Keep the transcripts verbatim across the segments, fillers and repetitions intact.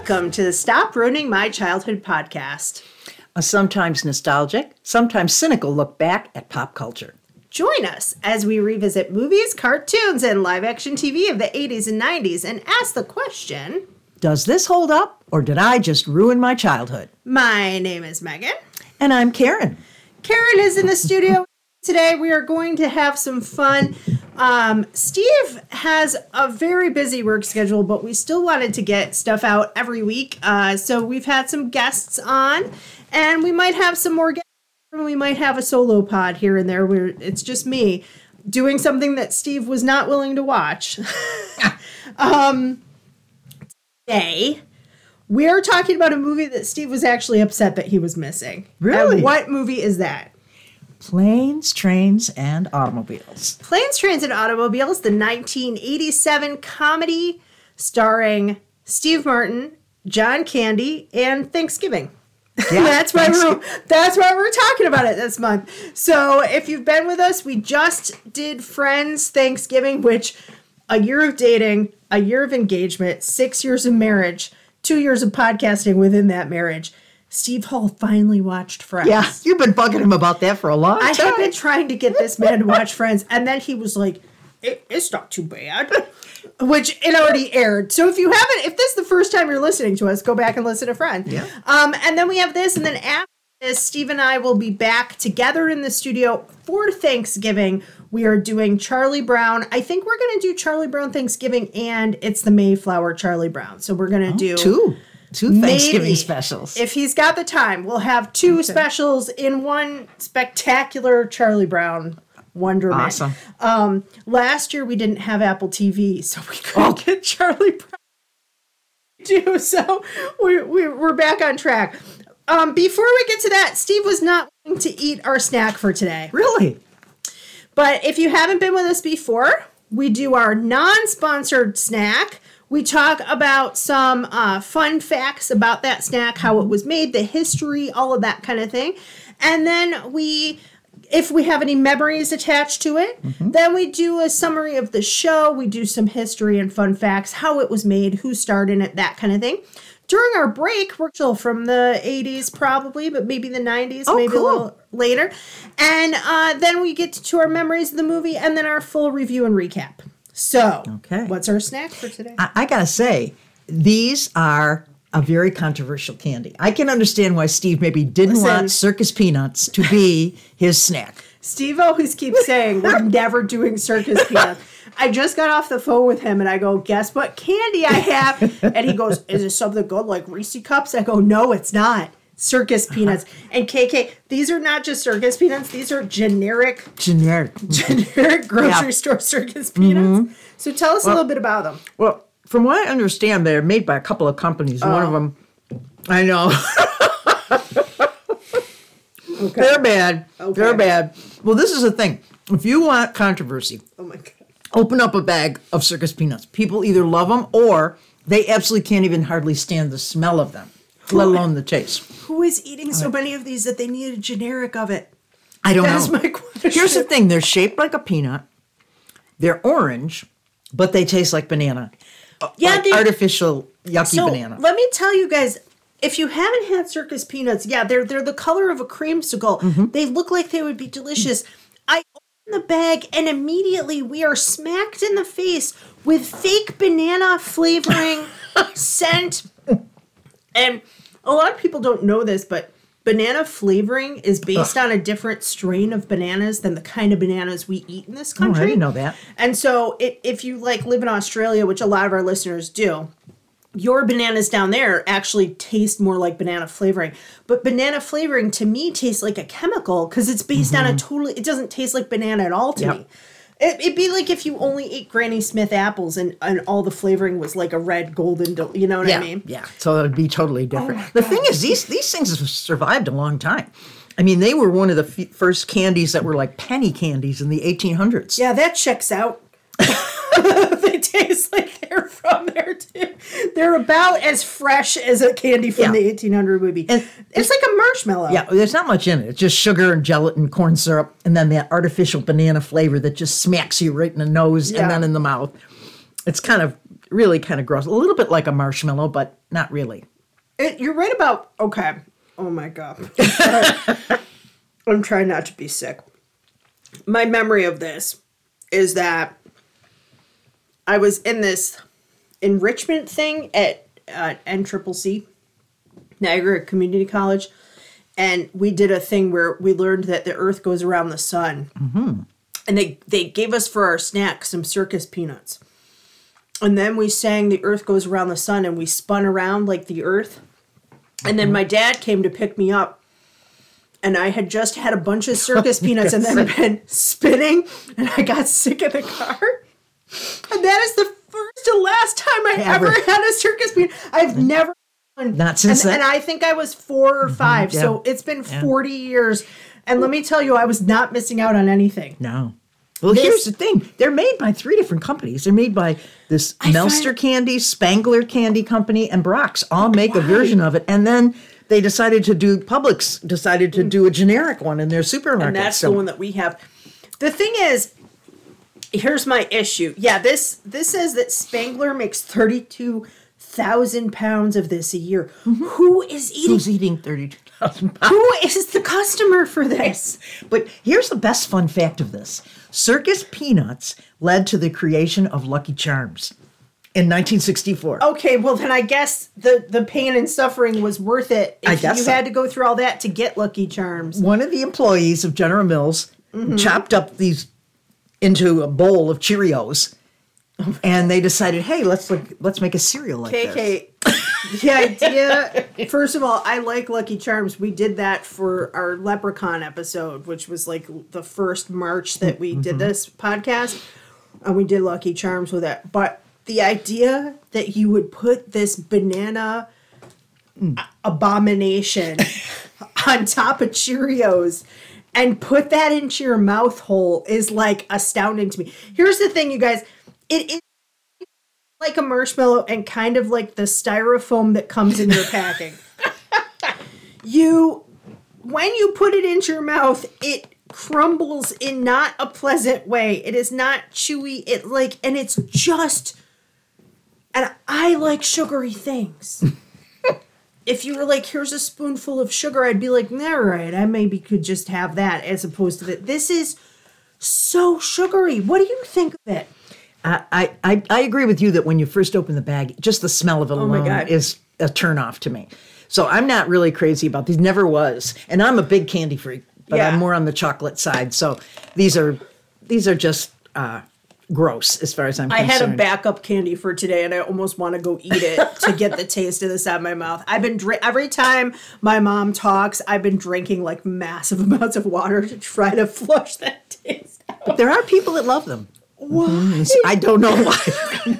Welcome to the Stop Ruining My Childhood podcast. A sometimes nostalgic, sometimes cynical look back at pop culture. Join us as we revisit movies, cartoons, and live-action T V of the eighties and nineties and ask the question, does this hold up, or did I just ruin my childhood? My name is Megan. And I'm Karen. Karen is in the studio. Today we are going to have some fun. Um, Steve has a very busy work schedule, but we still wanted to get stuff out every week. Uh, so we've had some guests on, and we might have some more guests. We might have a solo pod here and there where it's just me doing something that Steve was not willing to watch. um, today, we are talking about a movie that Steve was actually upset that he was missing. Really? And what movie is that? Planes, Trains, and Automobiles. Planes, Trains, and Automobiles, the nineteen eighty-seven comedy starring Steve Martin, John Candy, and Thanksgiving. Yeah, that's why we're that's why we're talking about it this month. So if you've been with us, we just did Friends Thanksgiving, which a year of dating, a year of engagement, six years of marriage, two years of podcasting within that marriage. Steve Hall finally watched Friends. Yeah, you've been bugging him about that for a long I time. have been trying to get this man to watch Friends, and then he was like, it, it's not too bad, which it already aired. So if you haven't, if this is the first time you're listening to us, go back and listen to Friends. Yeah. Um, and then we have this, and then after this, Steve and I will be back together in the studio for Thanksgiving. We are doing Charlie Brown. I think we're going to do Charlie Brown Thanksgiving, and it's the Mayflower Charlie Brown. So we're going to Oh, do... two. Two Thanksgiving Maybe, specials. If he's got the time, we'll have two okay. specials in one spectacular Charlie Brown wonderment. Awesome. Um, last year we didn't have Apple T V, so we couldn't oh. get Charlie Brown too. So we, we, we're back on track. Um, before we get to that, Steve was not willing to eat our snack for today. Really? But if you haven't been with us before, we do our non-sponsored snack. We talk about some uh, fun facts about that snack, how it was made, the history, all of that kind of thing. And then we, if we have any memories attached to it, mm-hmm. then we do a summary of the show. We do some history and fun facts, how it was made, who starred in it, that kind of thing. During our break, we're still from the eighties probably, but maybe the nineties, oh, maybe cool. a little later. And uh, then we get to our memories of the movie and then our full review and recap. So, okay. What's our snack for today? I, I gotta say, these are a very controversial candy. I can understand why Steve maybe didn't Listen, want circus peanuts to be his snack. Steve always keeps saying, we're never doing circus peanuts. I just got off the phone with him and I go, guess what candy I have? And he goes, is it something good like Reese Cups? I go, no, it's not. Circus peanuts. And K K, these are not just circus peanuts. These are generic, generic, generic grocery yeah. store circus peanuts. Mm-hmm. So tell us well, a little bit about them. Well, from what I understand, they're made by a couple of companies. Oh. One of them, I know. okay. They're bad. Okay. They're bad. Well, this is the thing. If you want controversy, oh my God, open up a bag of circus peanuts. People either love them or they absolutely can't even hardly stand the smell of them. Let alone the taste. Who is eating so many of these that they need a generic of it? I don't That's know. That's my question. Here's the thing. They're shaped like a peanut. They're orange, but they taste like banana. Yeah, like artificial yucky so banana. Let me tell you guys, if you haven't had circus peanuts, yeah, they're they're the color of a creamsicle. Mm-hmm. They look like they would be delicious. I open the bag and immediately we are smacked in the face with fake banana flavoring, scent, and a lot of people don't know this, but banana flavoring is based Ugh. on a different strain of bananas than the kind of bananas we eat in this country. Oh, I didn't know that. And so it, if you like live in Australia, which a lot of our listeners do, your bananas down there actually taste more like banana flavoring. But banana flavoring to me tastes like a chemical because it's based mm-hmm. on a totally, it doesn't taste like banana at all to yep. me. It, it'd be like if you only ate Granny Smith apples and, and all the flavoring was like a red golden, you know what yeah, I mean? Yeah, so it would be totally different. Oh the thing is, these these things have survived a long time. I mean, they were one of the f- first candies that were like penny candies in the eighteen hundreds. Yeah, that checks out. They taste like they're from there too. They're about as fresh as a candy from yeah. the eighteen hundred would be. And it's like a marshmallow. Yeah, there's not much in it. It's just sugar and gelatin, corn syrup, and then that artificial banana flavor that just smacks you right in the nose yeah. and then in the mouth. It's kind of really kind of gross. A little bit like a marshmallow, but not really. It, you're right about, okay. Oh my God. I'm trying not to be sick. My memory of this is that I was in this enrichment thing at uh, N C C C, Niagara Community College, and we did a thing where we learned that the earth goes around the sun. Mm-hmm. And they, they gave us for our snack some circus peanuts. And then we sang The Earth Goes Around the Sun, and we spun around like the earth. And then my dad came to pick me up, and I had just had a bunch of circus peanuts and then been spinning, and I got sick in the car. And that is the first and last time I ever, ever had a circus peanut. I've never. Not since and, then. And I think I was four or five, mm-hmm, yeah. so it's been yeah. forty years. And let me tell you, I was not missing out on anything. No. Well, This- here's the thing. They're made by three different companies. They're made by this I Melster find- Candy, Spangler Candy Company, and Brock's all make a Why? version of it. And then they decided to do, Publix decided to do a generic one in their supermarket. And that's so. the one that we have. The thing is, here's my issue. Yeah, this this says that Spangler makes thirty-two thousand pounds of this a year. Mm-hmm. Who is eating? Who's eating thirty-two thousand pounds? Who is the customer for this? But here's the best fun fact of this. Circus peanuts led to the creation of Lucky Charms in nineteen sixty-four. Okay, well then I guess the, the pain and suffering was worth it if I guess you so. had to go through all that to get Lucky Charms. One of the employees of General Mills Mm-hmm. chopped up these into a bowl of Cheerios, and they decided, hey, let's like, let's make a cereal like K this. K, the idea, first of all, I like Lucky Charms. We did that for our Leprechaun episode, which was like the first March that we did this podcast, and we did Lucky Charms with it. But the idea that you would put this banana a- abomination on top of Cheerios and put that into your mouth hole is like astounding to me. Here's the thing, you guys. It is like a marshmallow and kind of like the styrofoam that comes in your packing. You, when you put it into your mouth, it crumbles in not a pleasant way. It is not chewy. It like, and it's just, and I like sugary things. If you were like, here's a spoonful of sugar, I'd be like, all right, I maybe could just have that as opposed to that. This is so sugary. What do you think of it? I, I, I agree with you that when you first open the bag, just the smell of it Oh my alone God. is a turnoff to me. So I'm not really crazy about these. Never was, and I'm a big candy freak, but Yeah. I'm more on the chocolate side. So these are these are just uh, gross as far as I'm I concerned. had a backup candy for today, and I almost want to go eat it to get the taste of this out of my mouth. I've been dri- every time my mom talks, I've been drinking like massive amounts of water to try to flush that taste out. But there are people that love them. Why? I don't know why.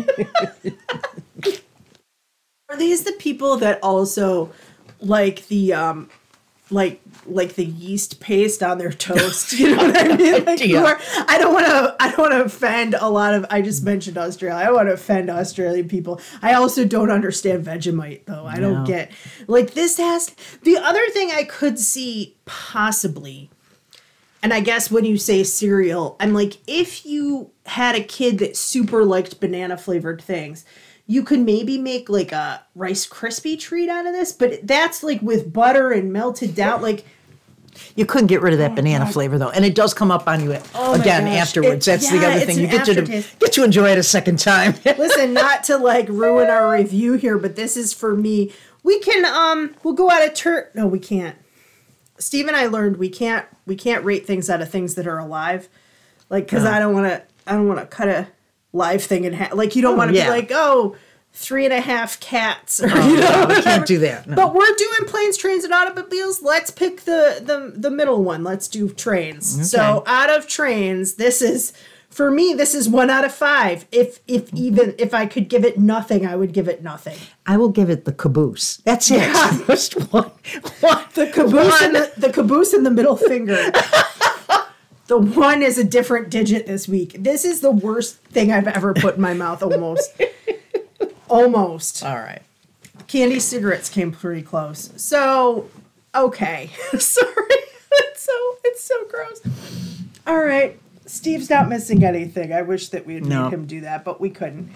Are these the people that also like the um like like the yeast paste on their toast? You know what I mean? Like, Yeah. who are- I don't want to I don't want to offend a lot of I just mentioned Australia. I don't want to offend Australian people. I also don't understand Vegemite though. I don't No. get like this has the other thing I could see possibly. And I guess when you say cereal, I'm like, if you had a kid that super liked banana flavored things, you could maybe make like a Rice Krispie treat out of this, but that's like with butter and melted down. Like, You couldn't get rid of that banana flavor though, and it does come up on you Oh my again gosh. afterwards. It- That's the yeah, other it's thing. an You get to aftertaste. get to enjoy it a second time. listen, not to like ruin our review here, but this is for me. We can, um, we'll go out of turn. No, we can't. Steve and I learned we can't, we can't rate things out of things that are alive. Like, cause No. I don't want to, I don't want to cut a live thing in half. Like, you don't want to yeah. be like, oh, three and a half cats. Or, Oh, you know, no, we can't do that. No. But we're doing planes, trains, and automobiles. Let's pick the the the middle one. Let's do trains. So out of trains, this is for me. This is one out of five. If if even if I could give it nothing, I would give it nothing. I will give it the caboose. That's it. Yeah. Just one, one, The caboose one. and the, the caboose and the middle finger. The one is a different digit this week. This is the worst thing I've ever put in my mouth. Almost. Almost. All right. Candy cigarettes came pretty close. So, okay. Sorry. It's so it's so gross. All right. Steve's not missing anything. I wish that we had No. made him do that, but we couldn't.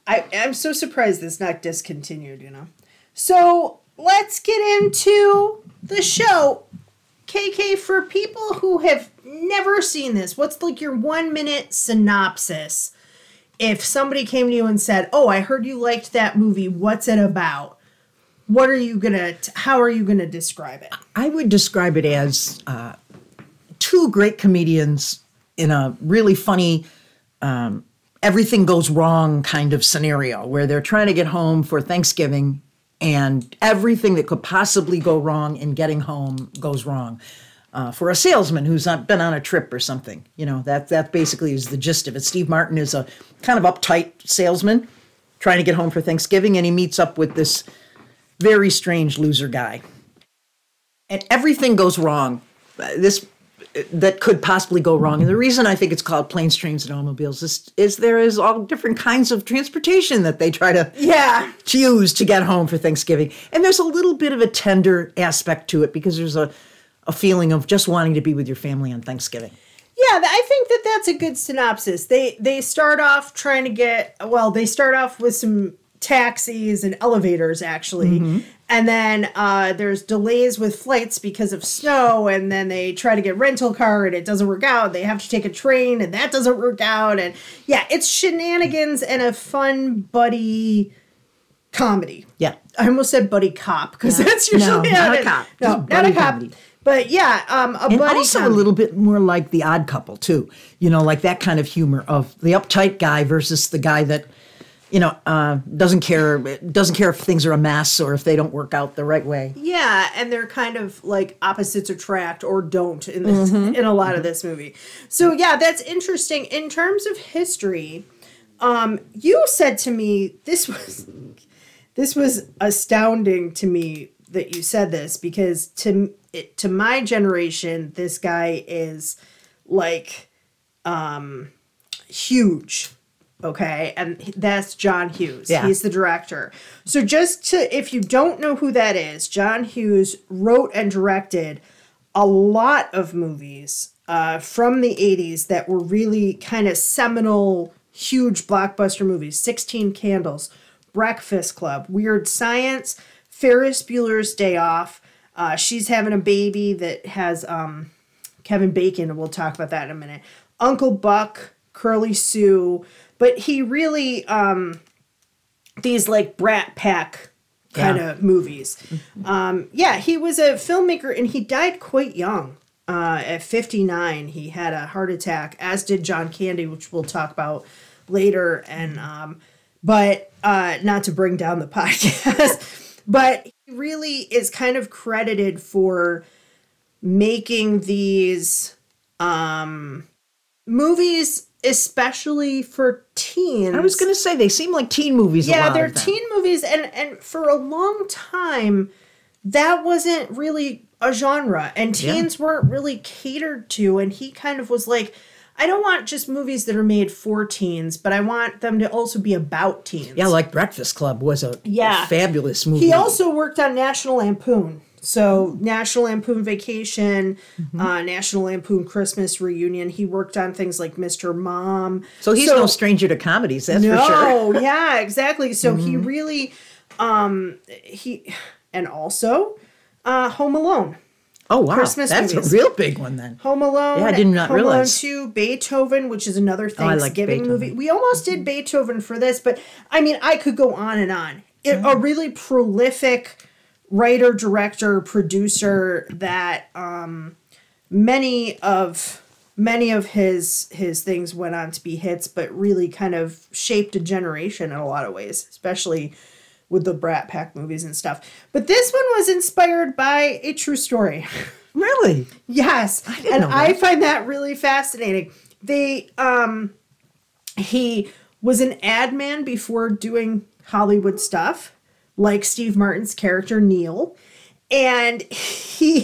I, I'm so surprised it's not discontinued, you know. So let's get into the show. K K, for people who have never seen this, what's like your one minute synopsis? If somebody came to you and said, oh, I heard you liked that movie, what's it about? What are you going to, how are you going to describe it? I would describe it as uh, two great comedians in a really funny, um, everything goes wrong kind of scenario where they're trying to get home for Thanksgiving and everything that could possibly go wrong in getting home goes wrong. Uh, for a salesman who's not been on a trip or something, you know, that that basically is the gist of it. Steve Martin is a kind of uptight salesman trying to get home for Thanksgiving, and he meets up with this very strange loser guy. And everything goes wrong. Uh, This that could possibly go wrong. And the reason I think it's called Planes, Trains, and Automobiles is, is there is all different kinds of transportation that they try to Yeah. choose to get home for Thanksgiving. And there's a little bit of a tender aspect to it because there's a, a feeling of just wanting to be with your family on Thanksgiving. Yeah, I think that that's a good synopsis. They they start off trying to get, well, they start off with some taxis and elevators, actually. Mm-hmm. And then uh, there's delays with flights because of snow. And then they try to get rental car and it doesn't work out. They have to take a train and that doesn't work out. And yeah, it's shenanigans and a fun buddy comedy. Yeah. I almost said buddy cop because Yeah. that's usually No, how not it- a cop. No, Just not buddy a cop. comedy. But yeah, um, a And buddy also comedy. a little bit more like The Odd Couple, too. You know, like that kind of humor of the uptight guy versus the guy that, you know, uh, doesn't care doesn't care if things are a mess or if they don't work out the right way. Yeah, and they're kind of like opposites attract or don't in this mm-hmm. in a lot of this movie. So yeah, that's interesting. In terms of history, um, you said to me this was this was astounding to me that you said this because to it, to my generation, this guy is like um, huge. Okay, and that's John Hughes. Yeah. He's the director. So just to, if you don't know who that is, John Hughes wrote and directed a lot of movies uh, from the eighties that were really kind of seminal, huge blockbuster movies. sixteen Candles, Breakfast Club, Weird Science, Ferris Bueller's Day Off. Uh, she's having a baby that has um, Kevin Bacon, and we'll talk about that in a minute. Uncle Buck, Curly Sue. But he really, um, these like Brat Pack kind of yeah. movies. Um, yeah, he was a filmmaker and he died quite young. Uh, at fifty-nine, he had a heart attack, as did John Candy, which we'll talk about later. And um, but uh, not to bring down the podcast, but he really is kind of credited for making these um, movies. Especially for teens. I was going to say, they seem like teen movies a Yeah, lot they're of them. teen movies. And, and for a long time, that wasn't really a genre. And teens yeah. weren't really catered to. And he kind of was like, I don't want just movies that are made for teens, but I want them to also be about teens. Yeah, like Breakfast Club was a, yeah. a fabulous movie. He also worked on National Lampoon. So National Lampoon Vacation, mm-hmm. uh, National Lampoon Christmas Reunion. He worked on things like Mister Mom. So he's so, no stranger to comedies, that's no, for sure. No, yeah, exactly. So mm-hmm. he really, um, he, and also uh, Home Alone. Oh, wow. Christmas That's movies. a real big one then. Home Alone. Yeah, I did not Home realize. Alone two, Beethoven, which is another Thanksgiving oh, like movie. We almost did Beethoven for this, but I mean, I could go on and on. It, mm-hmm. A really prolific writer, director, producer that um, many of many of his his things went on to be hits, but really kind of shaped a generation in a lot of ways, especially with the Brat Pack movies and stuff. But this one was inspired by a true story. Really? Yes. I didn't and know that. I find that really fascinating. They um he was an ad man before doing Hollywood stuff, like Steve Martin's character Neil. And he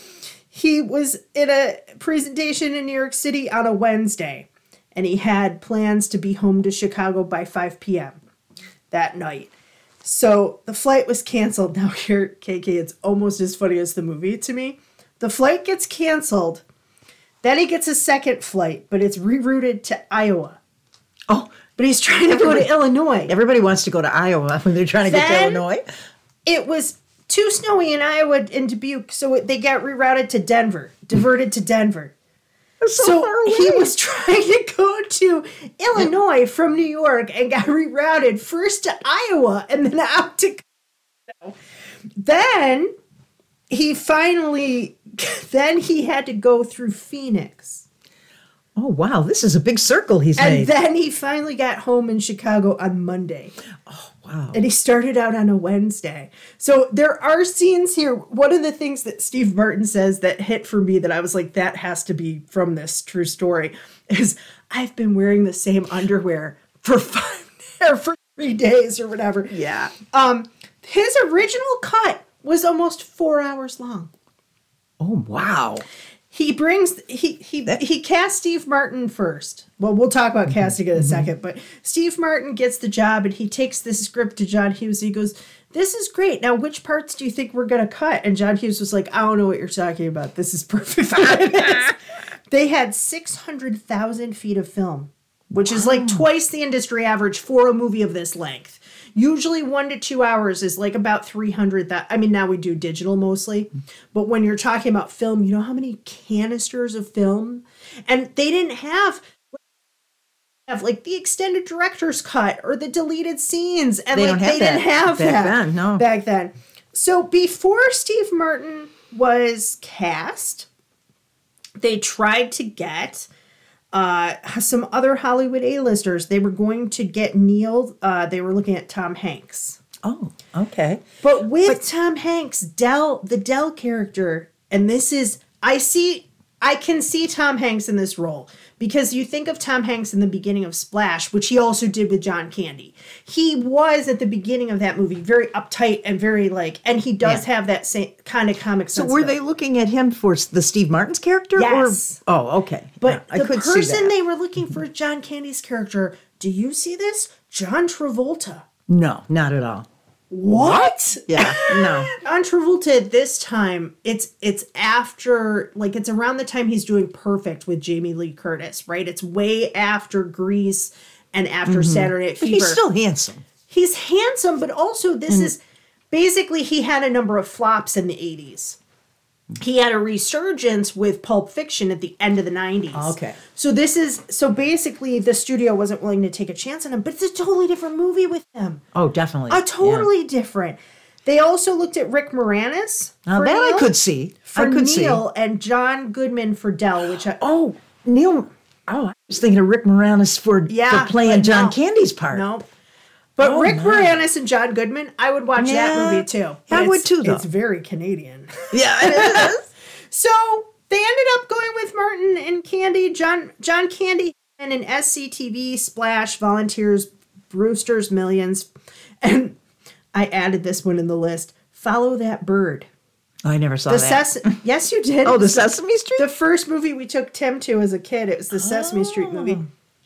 he was in a presentation in New York City on a Wednesday, and he had plans to be home to Chicago by five p.m. that night. So the flight was canceled. Now here, K K, it's almost as funny as the movie to me. The flight gets canceled. Then he gets a second flight, but it's rerouted to Iowa. Oh, but he's trying to go to Illinois. Everybody wants to go to Iowa when they're trying to get to Then- Illinois. It was too snowy in Iowa and Dubuque, so it, they got rerouted to Denver, diverted to Denver. That's so, So far away. he was trying to go to Illinois from New York and got rerouted first to Iowa and then out to Colorado. Then he finally, then he had to go through Phoenix. Oh, wow. This is a big circle he's And made. then he finally got home in Chicago on Monday. Wow. And he started out on a Wednesday. So there are scenes here. One of the things that Steve Martin says that hit for me that I was like, that has to be from this true story is I've been wearing the same underwear for five or for three days or whatever. Yeah. Um, his original cut was almost four hours long. Oh, wow. He brings he he he cast Steve Martin first. Well, we'll talk about casting in a second, but Steve Martin gets the job and he takes the script to John Hughes. He goes, "This is great. Now, which parts do you think we're gonna cut?" And John Hughes was like, "I don't know what you're talking about. This is perfect." They had six hundred thousand feet of film, which is like twice the industry average for a movie of this length. Usually one to two hours is like about three hundred. That I mean, now we do digital mostly. But when you're talking about film, you know how many canisters of film? And they didn't have, have like the extended director's cut or the deleted scenes. And They like don't have they that didn't have back that then, no. back then. So before Steve Martin was cast, they tried to get Uh, some other Hollywood A-listers. They were going to get Neil. Uh, they were looking at Tom Hanks. Oh, okay. But with Tom Hanks, Dell, the Dell character, and this is, I see, I can see Tom Hanks in this role because you think of Tom Hanks in the beginning of Splash, which he also did with John Candy. He was at the beginning of that movie very uptight and very like, and he does Yeah. have that same kind of comic So sense. were they looking at him for the Steve Martin's character? Yes. Or, oh, okay. But Yeah, I the could see person that. they were looking for John Candy's character, do you see this? John Travolta. No, not at all. What? Yeah, no. John Travolta this time, it's it's after, like it's around the time he's doing Perfect with Jamie Lee Curtis, right? It's way after Grease and after Saturday Night But Fever. he's still handsome. He's handsome, but also this is, basically he had a number of flops in the eighties. He had a resurgence with Pulp Fiction at the end of the nineties. Okay. So this is, so basically the studio wasn't willing to take a chance on him, but it's a totally different movie with him. Oh, definitely. A totally different. They also looked at Rick Moranis. Now for that Neil, I could see. For I could Neil see. and John Goodman for Dell, which I, Oh, Neil. Oh, I was thinking of Rick Moranis for, Yeah, for playing but John no. Candy's part. no. But Oh, Rick my. Moranis and John Goodman, I would watch Yeah, that movie too. I It's- would too, though. It's very Canadian. Yeah, it is. So they ended up going with Martin and Candy. John John Candy and an S C T V, Splash, Volunteers, Brewster's Millions. And I added this one in the list. Follow That Bird. I never saw The that. Ses- yes, you did. Oh, the Sesame Street? The first movie we took Tim to as a kid. It was the Sesame Street movie.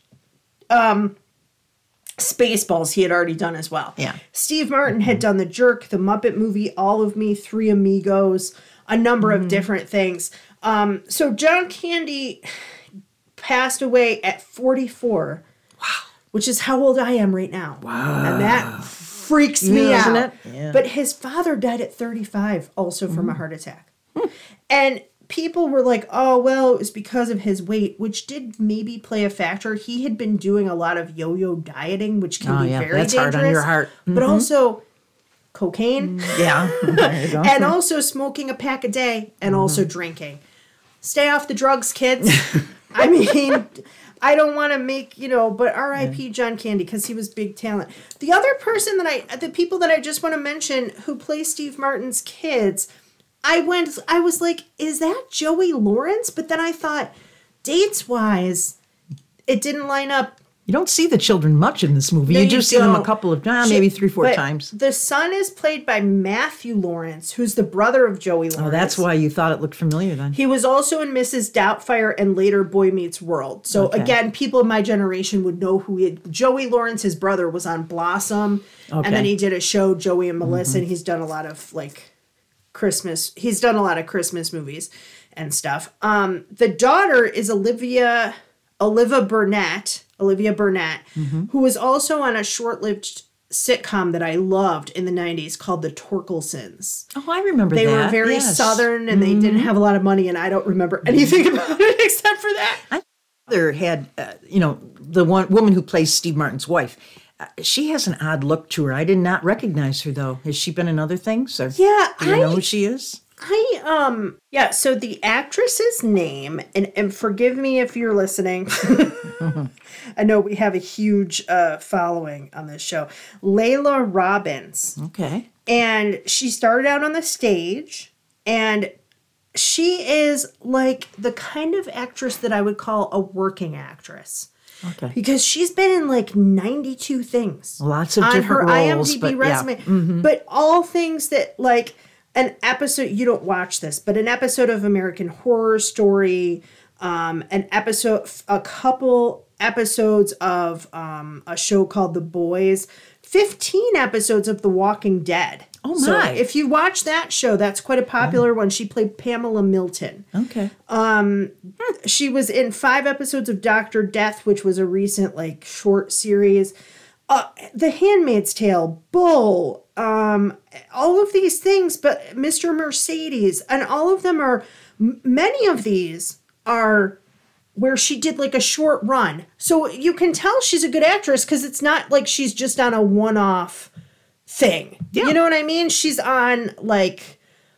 Um, Spaceballs he had already done as well. Yeah. Steve Martin had done The Jerk, The Muppet Movie, All of Me, Three Amigos, a number of different things. Um, so John Candy passed away at forty-four. Wow. Which is how old I am right now. Wow. And that freaks me Yeah, out. isn't it? Yeah. But his father died at thirty-five, also from a heart attack. And people were like, oh, well, it was because of his weight, which did maybe play a factor. He had been doing a lot of yo-yo dieting, which can Oh, be yeah, very that's dangerous. hard on your heart. But also cocaine Yeah. There you go. and also smoking a pack a day and also drinking. Stay off the drugs, kids. I mean, I don't want to make, you know, but R I P John Candy because he was big talent. The other person that I, the people that I just want to mention who play Steve Martin's kids, I went, I was like, is that Joey Lawrence? But then I thought, dates wise, it didn't line up. You don't see the children much in this movie. No, you you just see them a don't. couple of times, She- maybe three, four but times. The son is played by Matthew Lawrence, who's the brother of Joey Lawrence. Oh, that's why you thought it looked familiar then. He was also in Missus Doubtfire and later Boy Meets World. So Okay. again, people of my generation would know who he had. Joey Lawrence, his brother, was on Blossom. Okay. And then he did a show, Joey and Melissa, and he's done a lot of like Christmas. He's done a lot of Christmas movies and stuff. Um, the daughter is Olivia Olivia Burnett. Olivia Burnett, mm-hmm. who was also on a short-lived sitcom that I loved in the nineties called The Torkelsons. Oh, I remember they that. They were very yes. Southern, and mm-hmm. they didn't have a lot of money, and I don't remember anything about it except for that. My mother had, uh, you know, the one woman who plays Steve Martin's wife. Uh, she has an odd look to her. I did not recognize her, though. Has she been in other things? Or yeah. Do you I, know who she is? I, um, yeah, so the actress's name, and, and forgive me if you're listening. I know we have a huge uh, following on this show. Layla Robbins. Okay. And she started out on the stage, and she is like the kind of actress that I would call a working actress. Okay. Because she's been in like ninety-two things. Lots of on different her roles, IMDb but, resume. Yeah. Mm-hmm. But all things that like an episode, you don't watch this, but an episode of American Horror Story, um, an episode, a couple episodes of um, a show called The Boys, fifteen episodes of The Walking Dead. Oh, my. So if you watch that show, that's quite a popular one. She played Pamela Milton. Okay. Um, she was in five episodes of Doctor Death, which was a recent, like, short series. Uh, The Handmaid's Tale, Bull, um, all of these things, but Mister Mercedes, and all of them are, many of these are where she did like a short run. So you can tell she's a good actress because it's not like she's just on a one-off thing. Yeah. You know what I mean? She's on like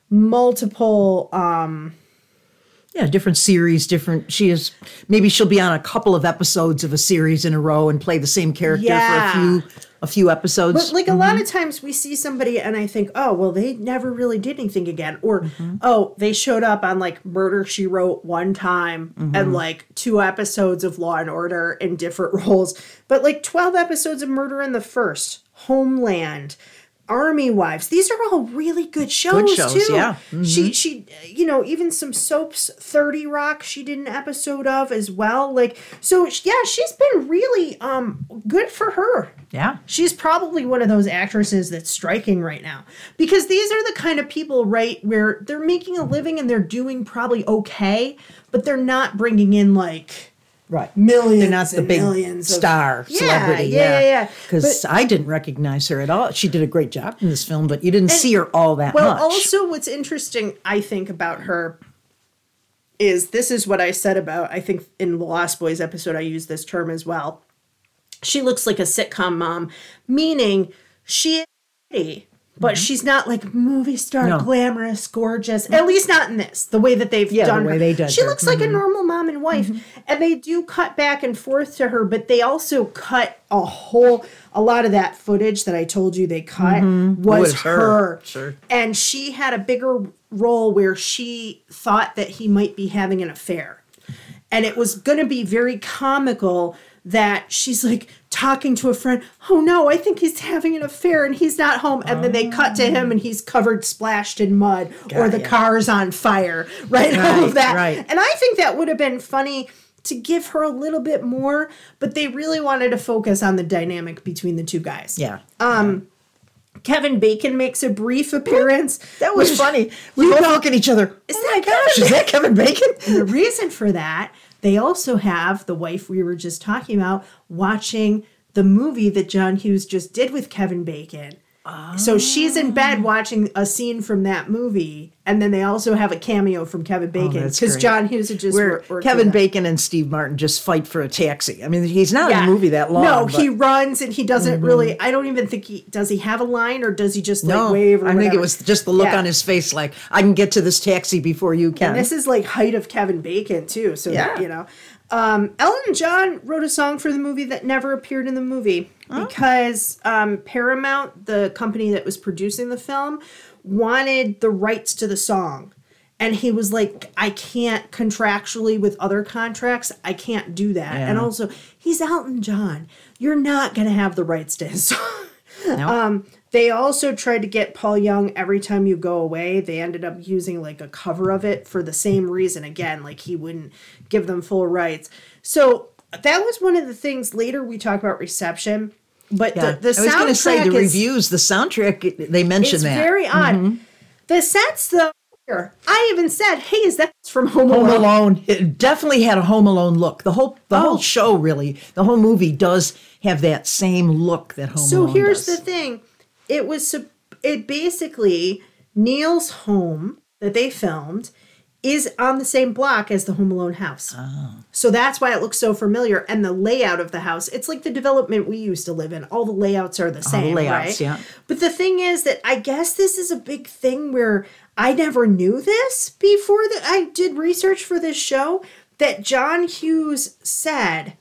multiple, um, yeah, different series, different, she is, maybe she'll be on a couple of episodes of a series in a row and play the same character yeah. for a few a few episodes. But like mm-hmm. a lot of times we see somebody and I think, oh, well, they never really did anything again. Or, mm-hmm. oh, they showed up on like Murder, She Wrote one time mm-hmm. and like two episodes of Law and Order in different roles. But like twelve episodes of Murder in the First, Homeland, Army Wives. These are all really good shows, good shows too. Yeah. Mm-hmm. She, she, you know, even some soaps, thirty Rock, she did an episode of as well. Like, so yeah, she's been really um good for her. Yeah. She's probably one of those actresses that's striking right now because these are the kind of people, right, where they're making a living and they're doing probably okay, but they're not bringing in like right millions. They're not the big millions star of, celebrity. Yeah, yeah, yeah. Because yeah. I didn't recognize her at all. She did a great job in this film, but you didn't see her all that well, much. Well, also what's interesting, I think, about her is this is what I said about, I think in the Lost Boys episode, I used this term as well. She looks like a sitcom mom, meaning she is pretty, but mm-hmm. she's not like movie star, no. glamorous, gorgeous. Mm-hmm. At least not in this, the way that they've yeah, done the way her. They did she her. looks mm-hmm. like a normal mom and wife. Mm-hmm. And they do cut back and forth to her, but they also cut a whole, a lot of that footage that I told you they cut mm-hmm. was, was her. her. Sure. And she had a bigger role where she thought that he might be having an affair. And it was going to be very comical that she's like talking to a friend, oh no, I think he's having an affair and he's not home. And then they cut to him and he's covered, splashed in mud, Got or the you. car's on fire, right? right All of that. Right. And I think that would have been funny to give her a little bit more, but they really wanted to focus on the dynamic between the two guys. Yeah. Um, yeah. Kevin Bacon makes a brief appearance. That was funny. We both look at each other. Is oh that my gosh, is that Kevin Bacon? And the reason for that, they also have the wife we were just talking about watching the movie that John Hughes just did with Kevin Bacon. Oh. So she's in bed watching a scene from that movie, and then they also have a cameo from Kevin Bacon because oh, John Hughes had just Where worked Kevin Bacon and Steve Martin just fight for a taxi. I mean, he's not yeah. in the movie that long. No, but. he runs and he doesn't mm-hmm. really. I don't even think he does. He have a line or does he just like no, wave? Or I whatever? think it was just the look yeah. on his face, like I can get to this taxi before you can. And this is like height of Kevin Bacon too. So yeah. that, you know. Um, Elton John wrote a song for the movie that never appeared in the movie oh. because um, Paramount, the company that was producing the film, wanted the rights to the song. And he was like, I can't contractually with other contracts, I can't do that. Yeah. And also, he's Elton John. You're not going to have the rights to his song. Nope. Um, they also tried to get Paul Young, Every Time You Go Away. They ended up using like a cover of it for the same reason. Again, like he wouldn't give them full rights. So that was one of the things. Later we talk about reception. But yeah. the, the soundtrack I was going to say the is, reviews, the soundtrack, they mentioned it's that. It's very odd. Mm-hmm. The sets, though, here. I even said, "Hey, is that from Home Alone?" Home Alone. It definitely had a Home Alone look. The whole the Oh. whole show, really, the whole movie does have that same look that Home So Alone here's does. the thing. It was sup- it basically Neil's home that they filmed is on the same block as the Home Alone house. Oh. So that's why it looks so familiar. And the layout of the house, it's like the development we used to live in. All the layouts are the same, layouts, right? yeah. But the thing is that I guess this is a big thing where I never knew this before that I did research for this show, that John Hughes said,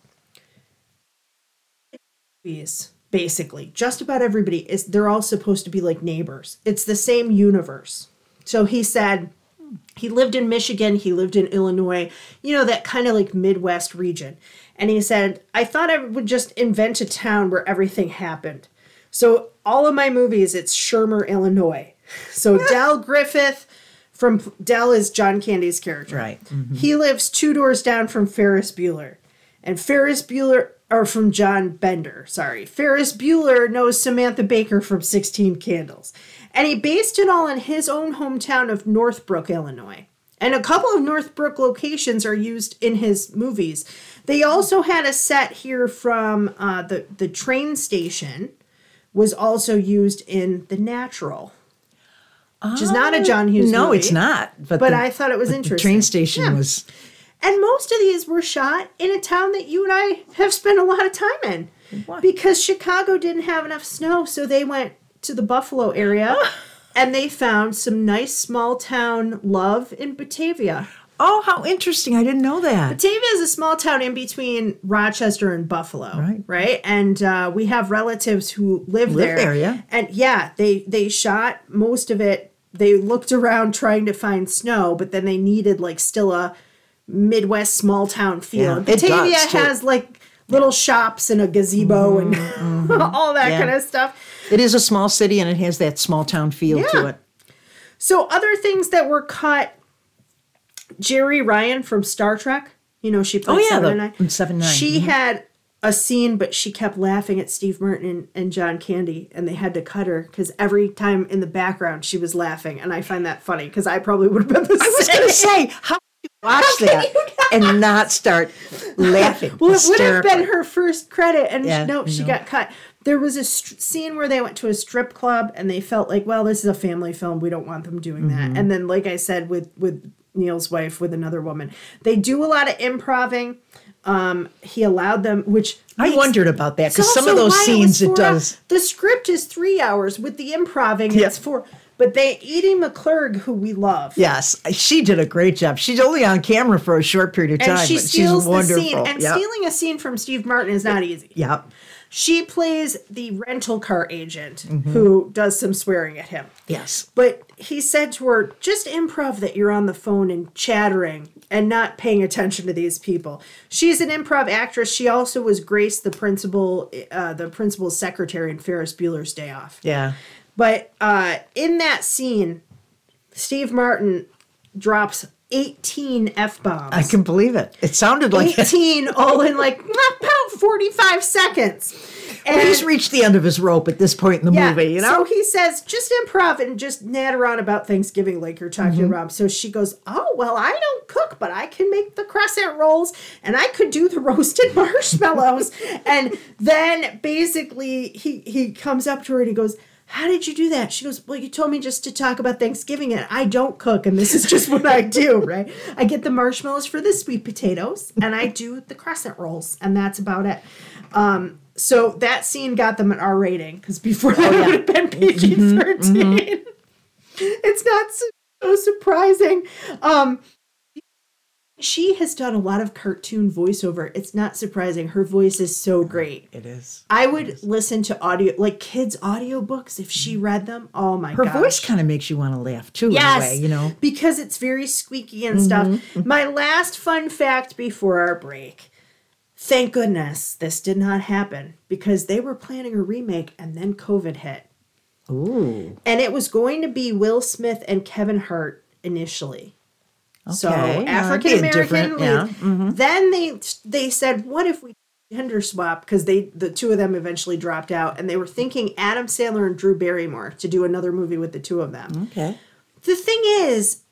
basically, just about everybody is, they're all supposed to be like neighbors. It's the same universe. So he said, he lived in Michigan, he lived in Illinois, you know, that kind of like Midwest region. And he said, I thought I would just invent a town where everything happened. So all of my movies, it's Shermer, Illinois. So Del Griffith from, Del is John Candy's character. Right. Mhm. He lives two doors down from Ferris Bueller. And Ferris Bueller, or from John Bender, sorry. Ferris Bueller knows Samantha Baker from sixteen Candles. And he based it all in his own hometown of Northbrook, Illinois. And a couple of Northbrook locations are used in his movies. They also had a set here from uh, the, the train station was also used in The Natural, which is not a John Hughes No, movie. it's not. But, But the, I thought it was but interesting. The train station Yeah. was. And most of these were shot in a town that you and I have spent a lot of time in. What? Because Chicago didn't have enough snow, so they went to the Buffalo area and they found some nice small town love in Batavia. Oh, how interesting. I didn't know that. Batavia is a small town in between Rochester and Buffalo. Right. Right? And uh, we have relatives who live, Live there. there, yeah. And yeah, they, they shot most of it. They looked around trying to find snow, but then they needed like still a Midwest small town feel. Yeah, And it Batavia does, too. has like little shops and a gazebo and all that Yeah. kind of stuff. It is a small city and it has that small town feel to Yeah. it. So other things that were cut, Jerry Ryan from Star Trek, you know, she played Oh, yeah, Seven the- and Nine. in Seven and Nine, She mhm. had a scene, but she kept laughing at Steve Martin and, and John Candy, and they had to cut her because every time in the background she was laughing, and I find that funny because I probably would have been the I was same. going to say, how do you watch How can that you and not start laughing? Well, it would have been hysterically? her first credit, and Yeah, no, she no. got cut. There was a st- scene where they went to a strip club, and they felt like, well, this is a family film. We don't want them doing Mm-hmm. that. And then, like I said, with with Neil's wife, with another woman, they do a lot of improving. Um, he allowed them, which I makes- wondered about that it's because some of also those why scenes was it four does. hours. The script is three hours. With the improving, Yeah. it's four. But they, Edie McClurg, who we love, Yes, she did a great job. She's only on camera for a short period of time, and she but steals she's the wonderful. scene. And Yep. stealing a scene from Steve Martin is not easy. Yep. She plays the rental car agent Mm-hmm. who does some swearing at him. Yes. But he said to her, just improv that you're on the phone and chattering and not paying attention to these people. She's an improv actress. She also was Grace, the principal, uh, the principal's secretary in Ferris Bueller's Day Off. Yeah. But uh, in that scene, Steve Martin drops eighteen F-bombs. I can believe it. It sounded like eighteen all in like about forty-five seconds. well, he's reached the end of his rope at this point in the movie, you know? So he says, just improv and just natter on about Thanksgiving like you're talking Mm-hmm. about. So she goes, oh, well, I don't cook, but I can make the crescent rolls and I could do the roasted marshmallows. And then basically he, he comes up to her and he goes, how did you do that? She goes, well, you told me just to talk about Thanksgiving and I don't cook and this is just what I do, right? I get the marshmallows for the sweet potatoes and I do the crescent rolls and that's about it. Um, so that scene got them an R rating because before that Oh, yeah. it would have been P G thirteen. Mm-hmm. It's not so, so surprising. Um, she has done a lot of cartoon voiceover. It's not surprising. Her voice is so great. It is. I would listen to audio, like kids' audiobooks if she read them. Oh my Her gosh. voice kind of makes you want to laugh too, Yes, in a way, you know? because it's very squeaky and stuff. My last fun fact before our break. Thank goodness this did not happen because they were planning a remake and then COVID hit. Ooh. And it was going to be Will Smith and Kevin Hart initially. So Okay, yeah, that'd be African American different, lead. yeah, mhm. Then they they said, what if we gender swap? Because they the two of them eventually dropped out, and they were thinking Adam Sandler and Drew Barrymore to do another movie with the two of them. Okay. The thing is,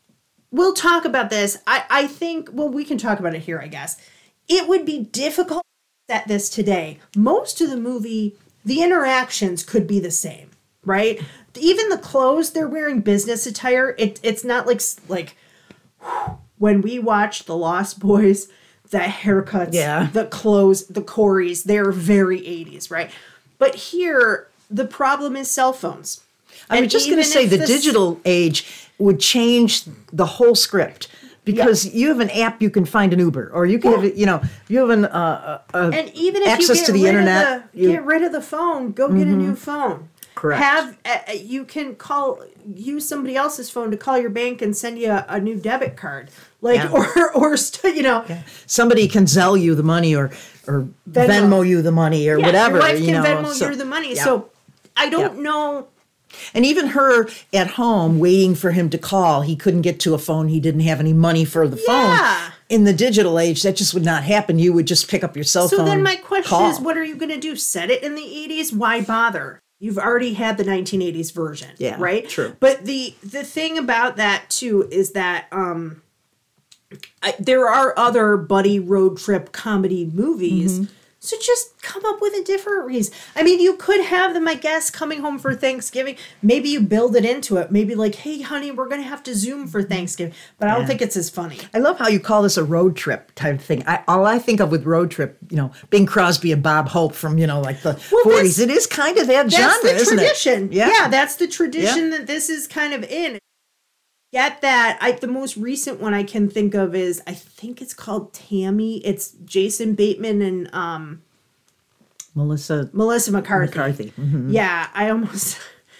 we'll talk about this. I, I think, well, we can talk about it here, I guess. It would be difficult to set this today. Most of the movie, the interactions could be the same, right? Even the clothes, they're wearing business attire. It, it's not like, like when we watched The Lost Boys, the haircuts, yeah. the clothes, the Coreys, they're very eighties, right? But here, the problem is cell phones. I And was just going to even say if the this- digital age would change the whole script because you have an app you can find an Uber, or you can Yeah. have, you know, you have an uh, uh, And even if access you get to the rid internet. of the, you- get rid of the phone, go get a new phone. Correct. Have uh, you can call use somebody else's phone to call your bank and send you a, a new debit card, like Yeah. or or st- you know. Somebody can Zelle you the money, or or Venmo. Venmo, you the money, or Yeah, whatever. your wife you can know, Venmo so- you the money. yeah. So I don't Yeah. know. And even her at home waiting for him to call, he couldn't get to a phone. He didn't have any money for the Yeah. phone. In the digital age, that just would not happen. You would just pick up your cell So phone. then my question call. is, what are you going to do? Set it in the eighties? Why bother? You've already had the nineteen eighties version, Yeah, right? true. But the the thing about that too is that um, I, there are other buddy road trip comedy movies. Mm-hmm. So just come up with a different reason. I mean, you could have them, I guess, coming home for Thanksgiving. Maybe you build it into it. Maybe like, hey, honey, we're going to have to Zoom for Thanksgiving. But I don't Yeah. think it's as funny. I love how you call this a road trip type of thing. I, all I think of with road trip, you know, Bing Crosby and Bob Hope from, you know, like the Well, forties. that's- It is kind of that That's genre, the isn't tradition. it? Yeah. that's the tradition Yeah. that this is kind of in. Get that. I the most recent one I can think of is I think it's called Tammy. It's Jason Bateman and um, Melissa Melissa McCarthy. McCarthy. Mhm. Yeah, I almost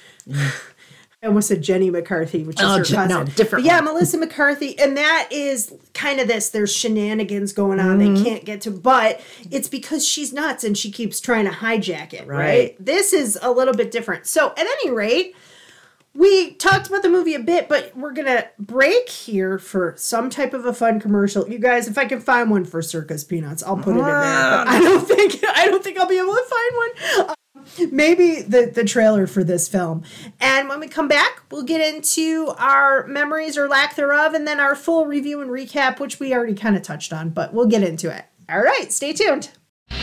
I almost said Jenny McCarthy, which is Oh, her Je- cousin. no, different But yeah, one. Melissa McCarthy, and that is kind of this. There's shenanigans going on. They can't get to, but it's because she's nuts and she keeps trying to hijack it. Right. Right. This is a little bit different. So at any rate, we talked about the movie a bit, but we're gonna break here for some type of a fun commercial. You guys, if I can find one for Circus Peanuts, I'll put it in there. But I don't think I don't think I'll be able to find one. Uh, maybe the the trailer for this film. And when we come back, we'll get into our memories or lack thereof, and then our full review and recap, which we already kind of touched on, but we'll get into it. All right, stay tuned.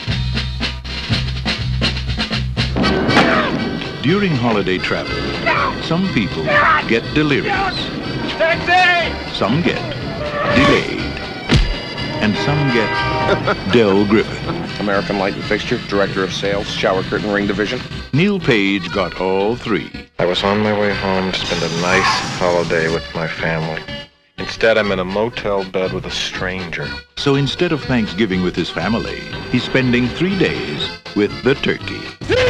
During holiday travel, some people get delirious. Taxi! Some get delayed. And some get Del Griffin. American Light and Fixture, Director of Sales, Shower Curtain Ring Division. Neil Page got all three. I was on my way home to spend a nice holiday with my family. Instead, I'm in a motel bed with a stranger. So instead of Thanksgiving with his family, he's spending three days with the turkey.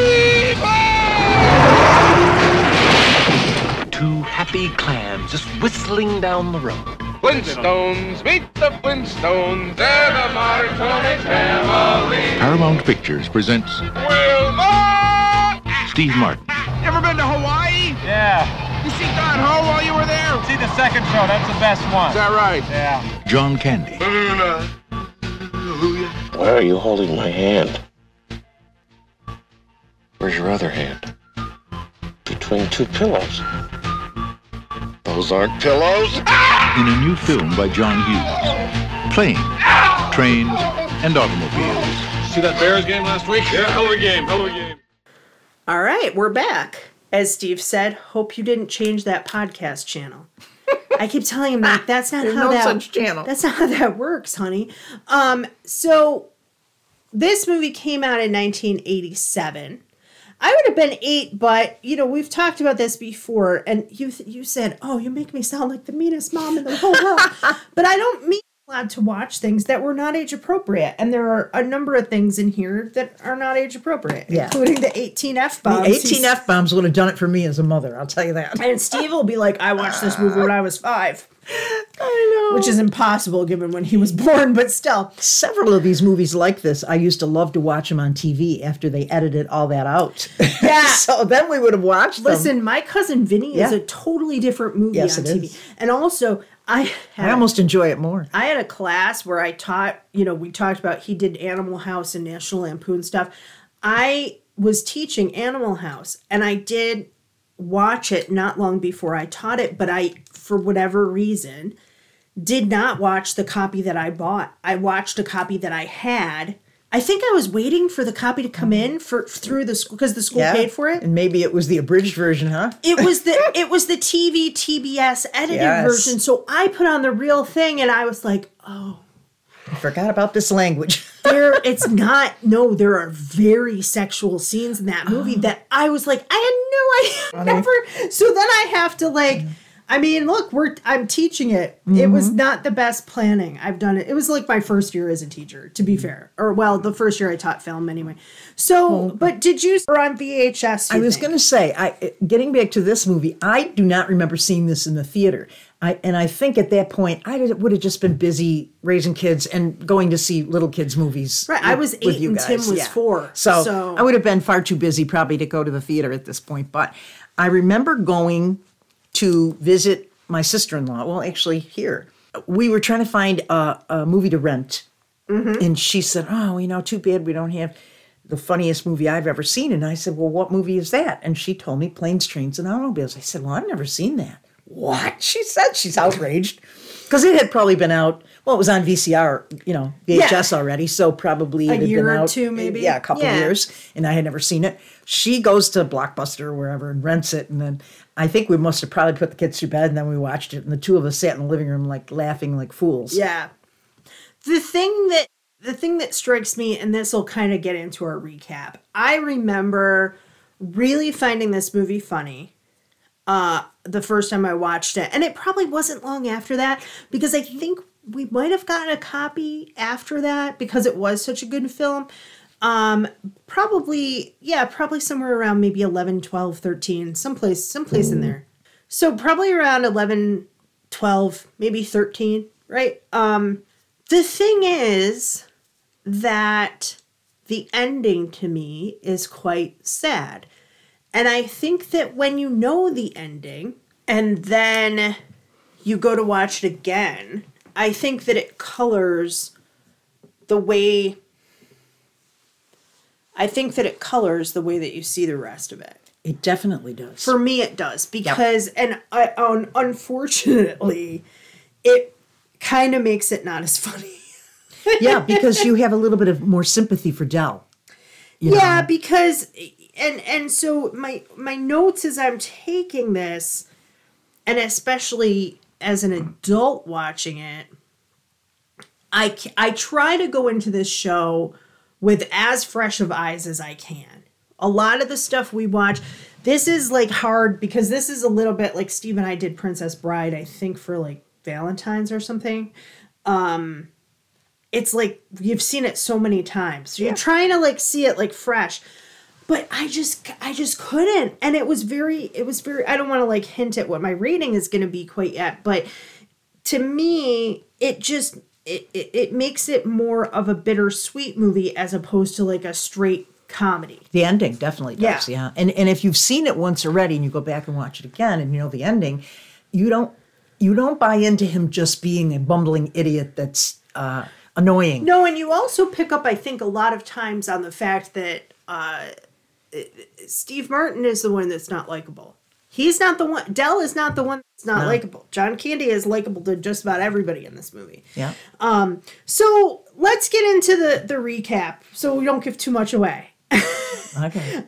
Two happy clams just whistling down the road. Flintstones, meet the Flintstones. They're the modern Tony family. Paramount Pictures presents Wilma! Steve Martin, You ever been to Hawaii? Yeah. You see Don Ho while you were there? See the second show, that's the best one. Is that right? Yeah. John Candy, Why are you holding my hand? Where's your other hand? Between two pillows. Those aren't pillows. in a new film by John Hughes. Planes, trains, and automobiles. See that Bears game last week? Yeah, hell of a game, hell of a game. All right, we're back. As Steve said, hope you didn't change that podcast channel. I keep telling him that that's not There's how no that such channel. That's not how that works, honey. Um, so this movie came out in nineteen eighty-seven. I would have been eight, but you know we've talked about this before, and you you said, "Oh, you make me sound like the meanest mom in the whole world," but I don't mean allowed to watch things that were not age appropriate, and there are a number of things in here that are not age appropriate, Yeah. including the eighteen F bombs. eighteen F bombs would have done it for me as a mother, I'll tell you that. And Steve will be like, "I watched this movie when I was five," I know. which is impossible given when he was born, but still. Several of these movies like this, I used to love to watch them on T V after they edited all that out. Yeah. So then we would have watched them. Listen, My Cousin Vinny is Yeah. a totally different movie Yes, on it T V. is. And also, I had I almost enjoy it more. I had a class where I taught, you know, we talked about, he did Animal House and National Lampoon stuff. I was teaching Animal House, and I did watch it not long before I taught it, but I, for whatever reason, did not watch the copy that I bought. I watched a copy that I had. I think I was waiting for the copy to come in for through the school because the school Yeah. paid for it. And maybe it was the abridged version, huh? It was the it was the T V T B S edited Yes. version. So I put on the real thing and I was like, oh, I forgot about this language. there it's not no, there are very sexual scenes in that movie that I was like, I had no idea. Never. So then I have to like I mean, look, we're I'm teaching it. It was not the best planning. I've done it. It was like my first year as a teacher, to be fair. Or well, the first year I taught film anyway. So, but did you or on V H S? I was going to say, I getting back to this movie, I do not remember seeing this in the theater. I, and I think at that point, I did, would have just been busy raising kids and going to see little kids' movies. Right, with, I was with eight you and guys. Tim was Yeah. four. So, So I would have been far too busy probably to go to the theater at this point. But I remember going to visit my sister-in-law. Well, actually, here. We were trying to find a, a movie to rent. Mm-hmm. And she said, oh, you know, too bad we don't have the funniest movie I've ever seen. And I said, well, what movie is that? And she told me Planes, Trains, and Automobiles. I said, well, I've never seen that. What? She said she's outraged. Because it had probably been out, well, it was on V C R, you know, V H S Yeah. already. So probably A it had year been or out. two, maybe? Yeah, a couple Yeah. years. And I had never seen it. She goes to Blockbuster or wherever and rents it. And then I think we must have probably put the kids to bed and then we watched it. And the two of us sat in the living room like laughing like fools. yeah. The thing that the thing that strikes me, and this will kind of get into our recap. I remember really finding this movie funny. Uh, the first time I watched it. And it probably wasn't long after that because I think we might have gotten a copy after that because it was such a good film. Um, probably, yeah, probably somewhere around maybe eleven, twelve, thirteen, someplace, someplace in there. So probably around eleven, twelve, maybe thirteen, right? Um, the thing is that the ending to me is quite sad. And I think that when you know the ending and then you go to watch it again, I think that it colors the way, I think that it colors the way that you see the rest of it. It definitely does. For me, it does because, and I, un, unfortunately, it kind of makes it not as funny. Yeah, because you have a little bit of more sympathy for Dell. You Yeah, know? because and and so my my notes as I'm taking this, and especially as an adult watching it, I I try to go into this show with as fresh of eyes as I can. A lot of the stuff we watch, this is like hard because this is a little bit like Steve and I did Princess Bride, I think for like Valentine's or something. Um, it's like you've seen it so many times. So you're Yeah. trying to like see it like fresh. But I just I just couldn't. And it was very it was very I don't want to like hint at what my rating is going to be quite yet, but to me it just it, it it makes it more of a bittersweet movie as opposed to like a straight comedy. The ending definitely does, Yeah. yeah. And and if you've seen it once already and you go back and watch it again and you know the ending, you don't you don't buy into him just being a bumbling idiot that's uh, annoying. No, and you also pick up I think a lot of times on the fact that uh, Steve Martin is the one that's not likable. He's not the one. Dell is not the one that's not No. likable. John Candy is likable to just about everybody in this movie. Yeah. Um. So let's get into the the recap, so we don't give too much away. Okay.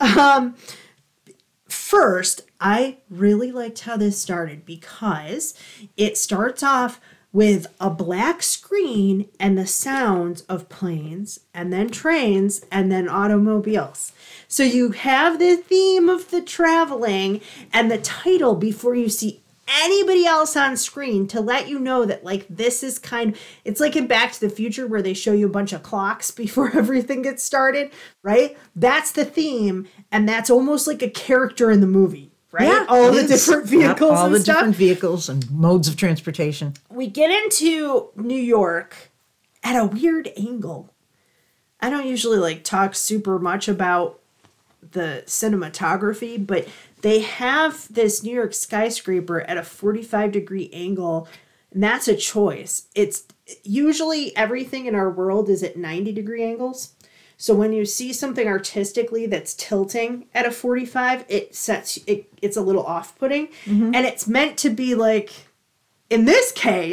First, I really liked how this started because it starts off with a black screen and the sounds of planes and then trains and then automobiles. So you have the theme of the traveling and the title before you see anybody else on screen to let you know that like this is kind of, it's like in Back to the Future where they show you a bunch of clocks before everything gets started, right? That's the theme and that's almost like a character in the movie. Right? Yeah, all it the is. different Yep, vehicles all and the stuff. different vehicles and modes of transportation. We get into New York at a weird angle. I don't usually like talk super much about the cinematography, but they have this New York skyscraper at a forty-five degree angle, and that's a choice. It's usually everything in our world is at ninety degree angles. So when you see something artistically that's tilting at a forty-five, it sets it it's a little off-putting. And it's meant to be like, in this case,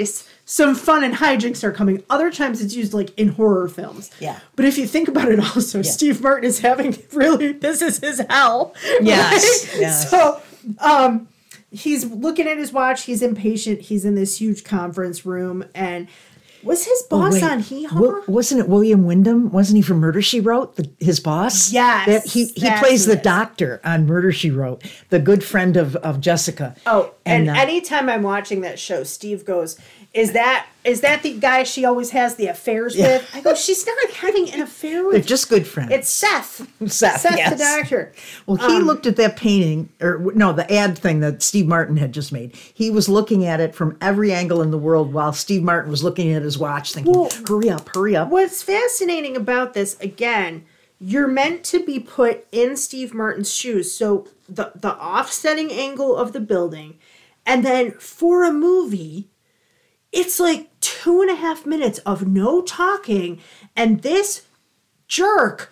some fun and hijinks are coming. Other times it's used like in horror films. Yeah. But if you think about it also, Yeah. Steve Martin is having really, this is his hell. Yes, right? yes. So um, he's looking at his watch. He's impatient. He's in this huge conference room. And was his boss Wait, on Hee Haw? Wa- wasn't it William Wyndham? Wasn't he from Murder, She Wrote, the, his boss? Yes, That he he that's plays who the it is. doctor on Murder, She Wrote, the good friend of, of Jessica. Oh, and, uh, anytime I'm watching that show, Steve goes, "Is that is that the guy she always has the affairs with?" I go, "She's not having an affair with. they're just good friends. It's Seth. Seth, Seth yes. the doctor." Well, he Um, looked at that painting, or no, the ad thing that Steve Martin had just made. He was looking at it from every angle in the world while Steve Martin was looking at his watch thinking, Well, hurry up, hurry up. What's fascinating about this, again, you're meant to be put in Steve Martin's shoes. So the the offsetting angle of the building, and then for a movie, it's like two and a half minutes of no talking, and this jerk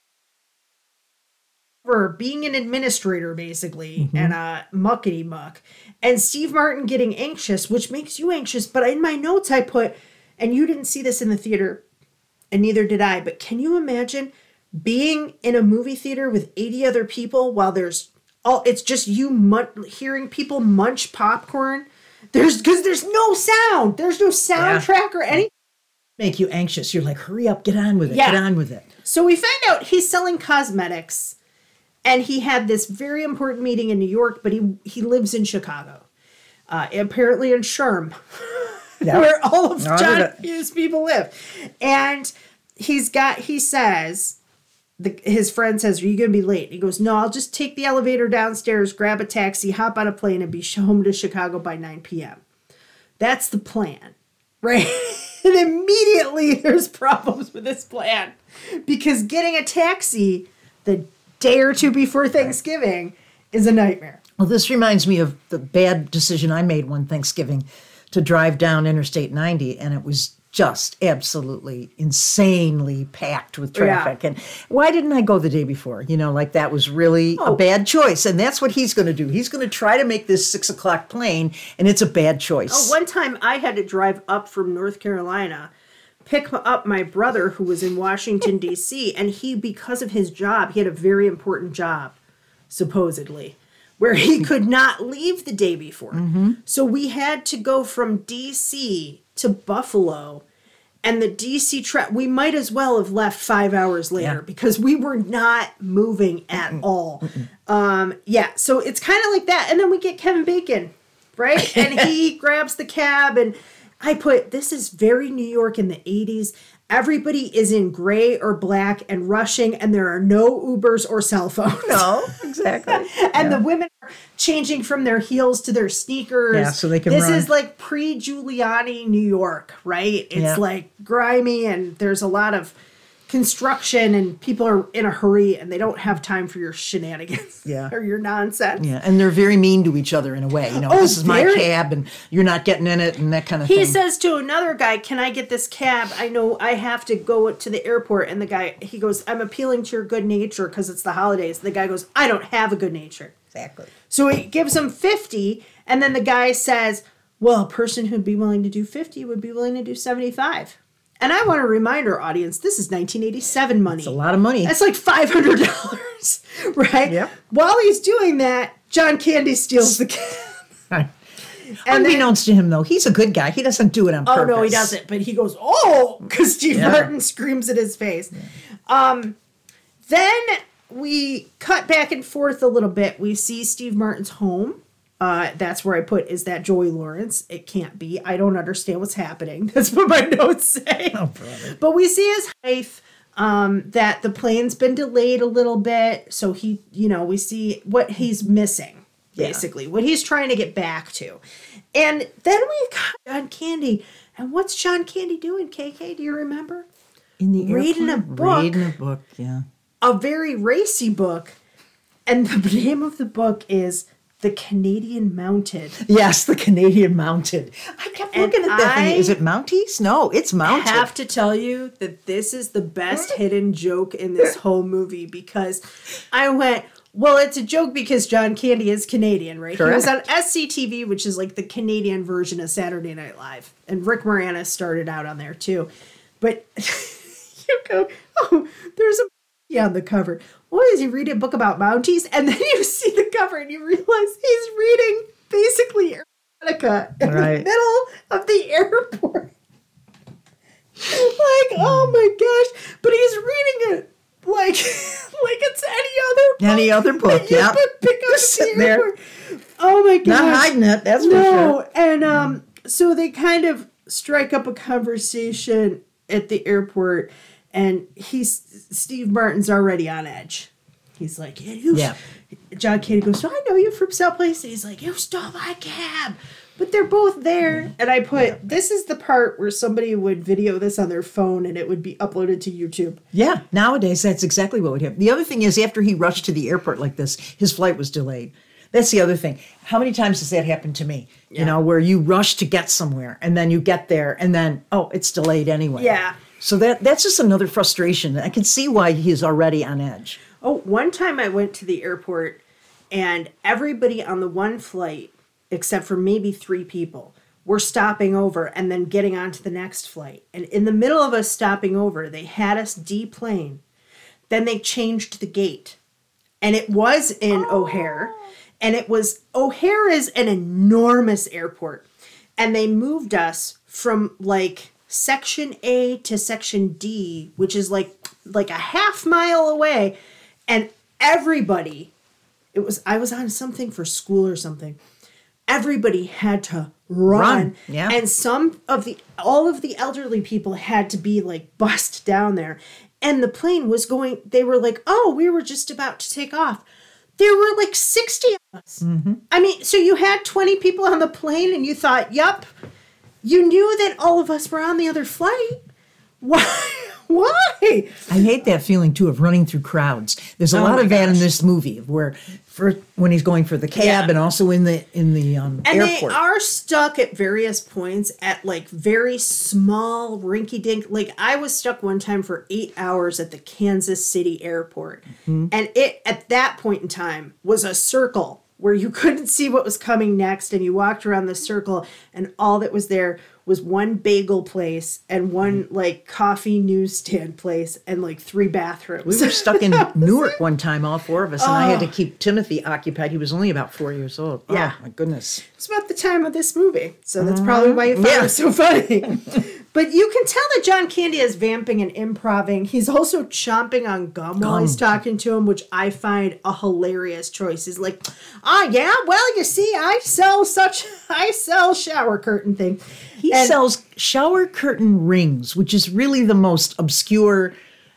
for being an administrator basically and a muckety muck, and Steve Martin getting anxious, which makes you anxious. But in my notes I put, and you didn't see this in the theater, and neither did I, but can you imagine being in a movie theater with eighty other people while there's all, it's just you mun- hearing people munch popcorn? There's, because there's no sound. There's no soundtrack or anything. Make you anxious. You're like, hurry up, get on with it, Yeah. get on with it. So we find out he's selling cosmetics, and he had this very important meeting in New York, but he he lives in Chicago, uh, apparently in Sherm, where all of All of John it. Hughes people live. And he's got, he says, the, his friend says, "Are you going to be late?" He goes, "No, I'll just take the elevator downstairs, grab a taxi, hop on a plane, and be home to Chicago by nine p.m. That's the plan, right?" And immediately there's problems with this plan, because getting a taxi the day or two before Thanksgiving is a nightmare. Well, this reminds me of the bad decision I made one Thanksgiving to drive down Interstate ninety, and it was just absolutely insanely packed with traffic. Yeah. And why didn't I go the day before? You know, like that was really Oh. a bad choice. And that's what he's going to do. He's going to try to make this six o'clock plane, and it's a bad choice. Oh, one time I had to drive up from North Carolina, pick up my brother who was in Washington, D C, and he, because of his job, he had a very important job, supposedly, where he could not leave the day before. So we had to go from D C to Buffalo, and the D C trip, we might as well have left five hours later Yeah. because we were not moving at all. Um, yeah, so it's kind of like that. And then we get Kevin Bacon, right? And he grabs the cab, and I put, this is very New York in the eighties. Everybody is in gray or black and rushing, and there are no Ubers or cell phones. No, exactly. And the women are changing from their heels to their sneakers. Yeah, so they can This run. is like pre-Giuliani New York, right? It's Yeah. like grimy, and there's a lot of construction, and people are in a hurry, and they don't have time for your shenanigans Yeah. or your nonsense. Yeah, and they're very mean to each other in a way. You know, Oh, this is my very. cab, and you're not getting in it, and that kind of He thing. says to another guy, "Can I get this cab? I know I have to go to the airport." And the guy, he goes, "I'm appealing to your good nature because it's the holidays." The guy goes, "I don't have a good nature." Exactly. So he gives him fifty, and then the guy says, "Well, a person who'd be willing to do fifty would be willing to do seventy-five." And I want to remind our audience, this is nineteen eighty-seven money. It's a lot of money. That's like five hundred dollars, right? Yep. While he's doing that, John Candy steals the cab. And then- Unbeknownst to him, though, he's a good guy. He doesn't do it on Oh, purpose. no, he doesn't. But he goes, "Oh," because Steve Yeah. Martin screams at his face. Um, then we cut back and forth a little bit. We see Steve Martin's home. Uh, that's where I put, is that Joey Lawrence? It can't be. I don't understand what's happening. That's what my notes say. Oh, brother. But we see his wife, um, that the plane's been delayed a little bit. So he, you know, we see what he's missing, basically, what he's trying to get back to. And then we got John Candy. And what's John Candy doing, K K? Do you remember? In the Reading a airplane? book. Reading a book, yeah. A very racy book. And the name of the book is the Canadian Mounted. Yes, the Canadian Mounted. I kept And looking at that I thing. Is it Mounties? No, it's Mounted. I have to tell you that this is the best hidden joke in this whole movie because I went, well, it's a joke because John Candy is Canadian, right? Correct. He was on S C T V, which is like the Canadian version of Saturday Night Live. And Rick Moranis started out on there too. But you go, oh, there's a monkey on the cover. Why is he reading a book about Mounties? And then you see the cover and you realize he's reading basically erotica in right. the middle of the airport. Like, oh my gosh. But he's reading it like, like it's any other book. Any other book, that you yeah. could pick up Just at sitting the there. airport. Oh my gosh. Not hiding it, that's for no. sure. And um, so they kind of strike up a conversation at the airport, and he's Steve Martin's already on edge. He's like, yeah, you. Yeah. John Candy goes, so I know you from someplace. And he's like, you stole my cab. But they're both there. And I put, this is the part where somebody would video this on their phone and it would be uploaded to YouTube. Yeah, nowadays that's exactly what would happen. The other thing is, after he rushed to the airport like this, his flight was delayed. That's the other thing. How many times has that happened to me? Yeah. You know, where you rush to get somewhere and then you get there and then, oh, it's delayed anyway. Yeah. So that that's just another frustration. I can see why he's already on edge. Oh, one time I went to the airport and everybody on the one flight, except for maybe three people, were stopping over and then getting on to the next flight. And in the middle of us stopping over, they had us deplane. Then they changed the gate. And it was in oh. O'Hare. And it was, O'Hare is an enormous airport. And they moved us from like section A to section D, which is like like a half mile away. And everybody, it was, I was on something for school or something. Everybody had to run. Run, yeah. And some of the, all of the elderly people had to be like bussed down there. And the plane was going, they were like, oh, we were just about to take off. There were like sixty of us. Mm-hmm. I mean, so you had twenty people on the plane and you thought, yup, you knew that all of us were on the other flight. Why? Why? I hate that feeling too of running through crowds. There's a Oh lot my of that gosh. in this movie where for when he's going for the cab Yeah. and also in the in the um, And airport. they are stuck at various points at like very small rinky dink. Like I was stuck one time for eight hours at the Kansas City airport. Mm-hmm. And it at that point in time was a circle where you couldn't see what was coming next. And you walked around the circle and all that was there was one bagel place and one like coffee newsstand place and like three bathrooms. We were stuck in Newark one time, all four of us, and I had to keep Timothy occupied. He was only about four years old. Yeah. Oh, my goodness. It's about the time of this movie, so that's probably why you found Yeah. it so funny. But you can tell that John Candy is vamping and improving. He's also chomping on gum, while he's talking to him, which I find a hilarious choice. He's like, "Ah, yeah, well, you see, I sell such, I sell shower curtain thing." He And- sells shower curtain rings, which is really the most obscure,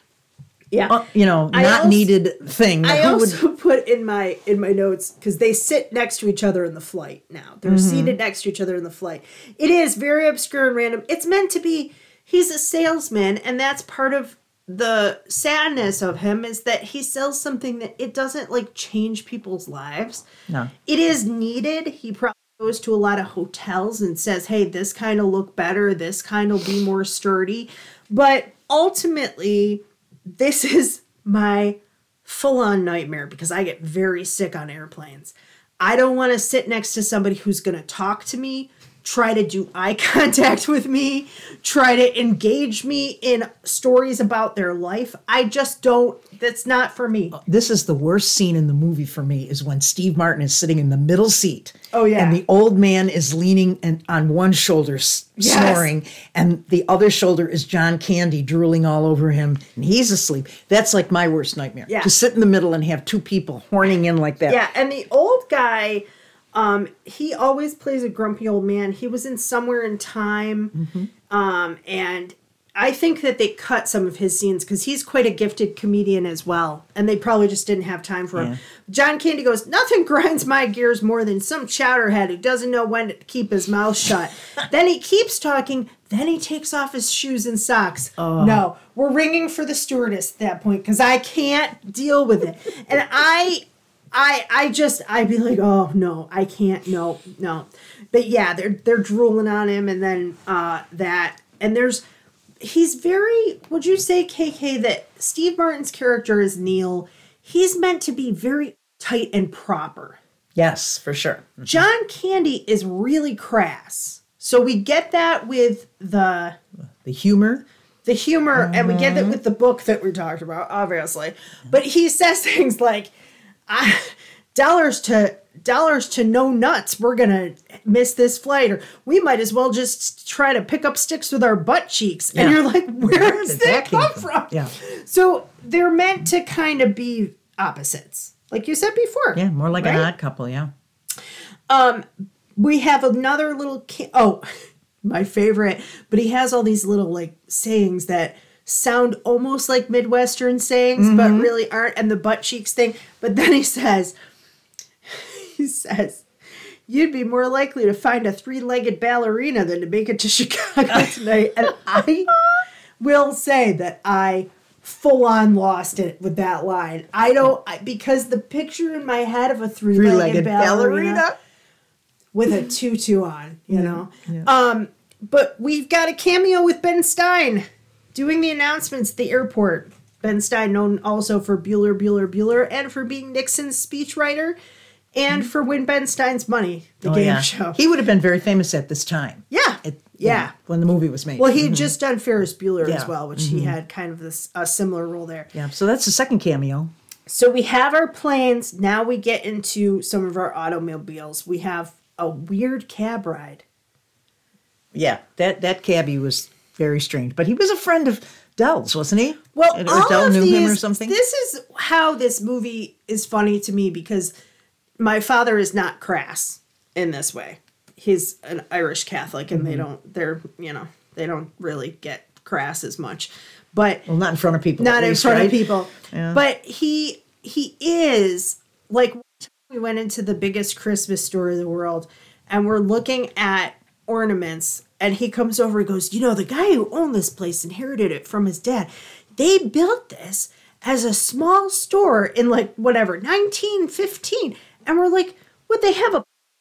Yeah, uh, you know, I not also- needed thing. I Who would- also put in my in my notes because they sit next to each other in the flight now. They're seated next to each other in the flight. It is very obscure and random. It's meant to be. He's a salesman, and that's part of the sadness of him is that he sells something that it doesn't like change people's lives. No. It is needed. He probably goes to a lot of hotels and says, "Hey, this kind of look better. This kind will be more sturdy." But ultimately, this is my full-on nightmare because I get very sick on airplanes. I don't want to sit next to somebody who's going to talk to me, try to do eye contact with me, try to engage me in stories about their life. I just don't, that's not for me. This is the worst scene in the movie for me is when Steve Martin is sitting in the middle seat. Oh, yeah. And the old man is leaning and on one shoulder s- Yes. snoring, and the other shoulder is John Candy drooling all over him, and he's asleep. That's like my worst nightmare. Yeah. To sit in the middle and have two people horning in like that. Yeah, and the old guy, um, he always plays a grumpy old man. He was in Somewhere in Time, Mm-hmm. um, and I think that they cut some of his scenes because he's quite a gifted comedian as well, and they probably just didn't have time for him. Yeah. John Candy goes, "Nothing grinds my gears more than some chowderhead who doesn't know when to keep his mouth shut." Then he keeps talking, then he takes off his shoes and socks. Oh. No, we're ringing for the stewardess at that point because I can't deal with it. And I... I I just I'd be like, oh no, I can't, no, no. But yeah, they're they're drooling on him, and then uh, that, and there's he's very. Would you say, K K, that Steve Martin's character is Neil? He's meant to be very tight and proper. Yes, for sure. Mm-hmm. John Candy is really crass, so we get that with the the humor. The humor, mm-hmm. and we get it with the book that we talked about, obviously. But he says things like, I, dollars to dollars to no nuts, we're gonna miss this flight, or we might as well just try to pick up sticks with our butt cheeks. And yeah. you're like, where, where does that, that come from? from? Yeah. So they're meant to kind of be opposites, like you said before. Yeah, more like right? an odd couple, yeah. Um, we have another little ki- oh, my favorite, but he has all these little like sayings that sound almost like Midwestern sayings, mm-hmm. but really aren't, and the butt cheeks thing. But then he says, he says, you'd be more likely to find a three-legged ballerina than to make it to Chicago tonight. And I will say that I full-on lost it with that line. I don't, I, because the picture in my head of a three-legged, three-legged ballerina, ballerina with a tutu on, you know. Yeah. Um, but we've got a cameo with Ben Stein doing the announcements at the airport. Ben Stein, known also for Bueller, Bueller, Bueller, and for being Nixon's speechwriter, and mm-hmm. for Win Ben Stein's Money, the oh, game yeah. show. He would have been very famous at this time. Yeah. It, yeah. Know, when the movie was made. Well, he had mm-hmm. just done Ferris Bueller yeah. as well, which mm-hmm. he had kind of this a similar role there. Yeah, so that's the second cameo. So we have our planes. Now we get into some of our automobiles. We have a weird cab ride. Yeah, that, that cabbie was very strange. But he was a friend of Dell's, wasn't he? Well, or all Dell of knew these, him or something? This is how this movie is funny to me, because my father is not crass in this way. He's an Irish Catholic, and mm-hmm. they don't, they're, you know, they don't really get crass as much. But well, not in front of people. Not in least, front right? of people. Yeah. But he he is, like, we went into the biggest Christmas store in the world, and we're looking at ornaments, and he comes over and goes, you know, the guy who owned this place inherited it from his dad. They built this as a small store in, like, whatever, nineteen fifteen. And we're like, would they have a...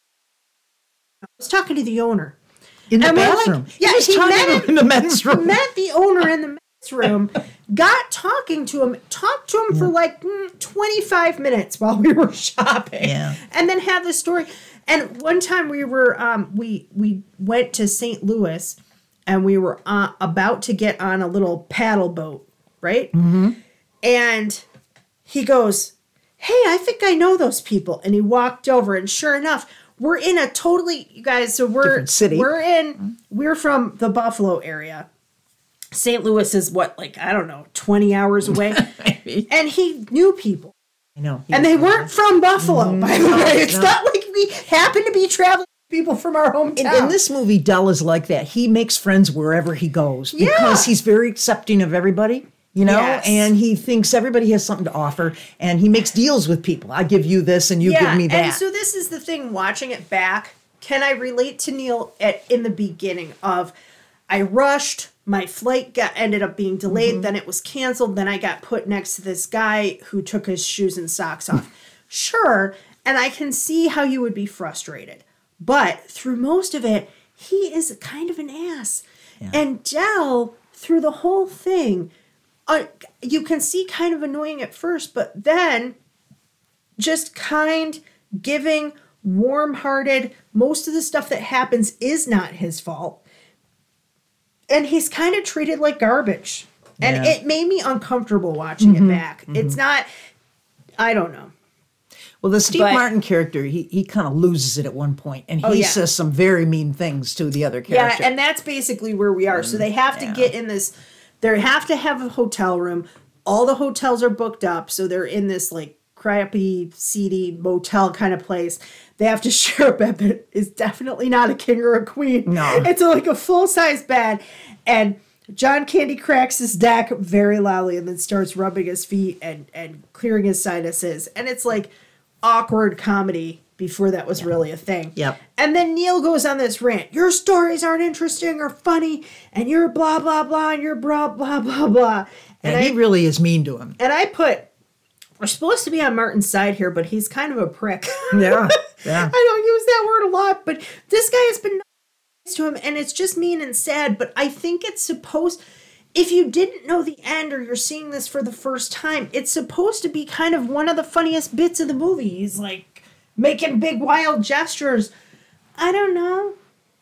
I was talking to the owner. In the and bathroom. Like, yeah, he was he talking met to him in the men's room. Met the owner in the men's room, got talking to him, talked to him yeah. for like mm, twenty-five minutes while we were shopping. Yeah. And then had this story. And one time we were, um, we we went to Saint Louis, and we were uh, about to get on a little paddle boat, right? Mm-hmm. And he goes, hey, I think I know those people. And he walked over, and sure enough, we're in a totally, you guys, so we're, different city. We're in, we're from the Buffalo area. Saint Louis is what, like, I don't know, twenty hours away. And he knew people. I know. And they weren't from Buffalo, mm-hmm. by the way. It's no. not like we happen to be traveling people from our hometown. In, in this movie, Dell is like that. He makes friends wherever he goes because yeah. he's very accepting of everybody, you know, yes. and he thinks everybody has something to offer, and he makes deals with people. I give you this, and you yeah, give me that. And so this is the thing, watching it back, can I relate to Neil at in the beginning of, I rushed, my flight got ended up being delayed, mm-hmm. then it was canceled, then I got put next to this guy who took his shoes and socks off. Sure, and I can see how you would be frustrated. But through most of it, he is kind of an ass. Yeah. And Dell, through the whole thing, uh, you can see kind of annoying at first, but then just kind, giving, warm-hearted. Most of the stuff that happens is not his fault. And he's kind of treated like garbage. And yeah. it made me uncomfortable watching mm-hmm. it back. Mm-hmm. It's not, I don't know. Well, the Steve But, Martin character, he he kind of loses it at one point, and he oh, yeah. says some very mean things to the other character. Yeah, and that's basically where we are. Mm, so they have to yeah. get in this, they have to have a hotel room. All the hotels are booked up, so they're in this like crappy, seedy motel kind of place. They have to share a bed that is definitely not a king or a queen. No. It's a, like a full-size bed, and John Candy cracks his neck very loudly and then starts rubbing his feet and, and clearing his sinuses. And it's like awkward comedy before that was yeah. really a thing. Yep. And then Neil goes on this rant. Your stories aren't interesting or funny, and you're blah, blah, blah, and you're blah, blah, blah, blah. And, and he I, really is mean to him. And I put, we're supposed to be on Martin's side here, but he's kind of a prick. Yeah, yeah. I don't use that word a lot, but this guy has been nice to him, and it's just mean and sad, but I think it's supposed, if you didn't know the end or you're seeing this for the first time, it's supposed to be kind of one of the funniest bits of the movie. He's like making big wild gestures. I don't know.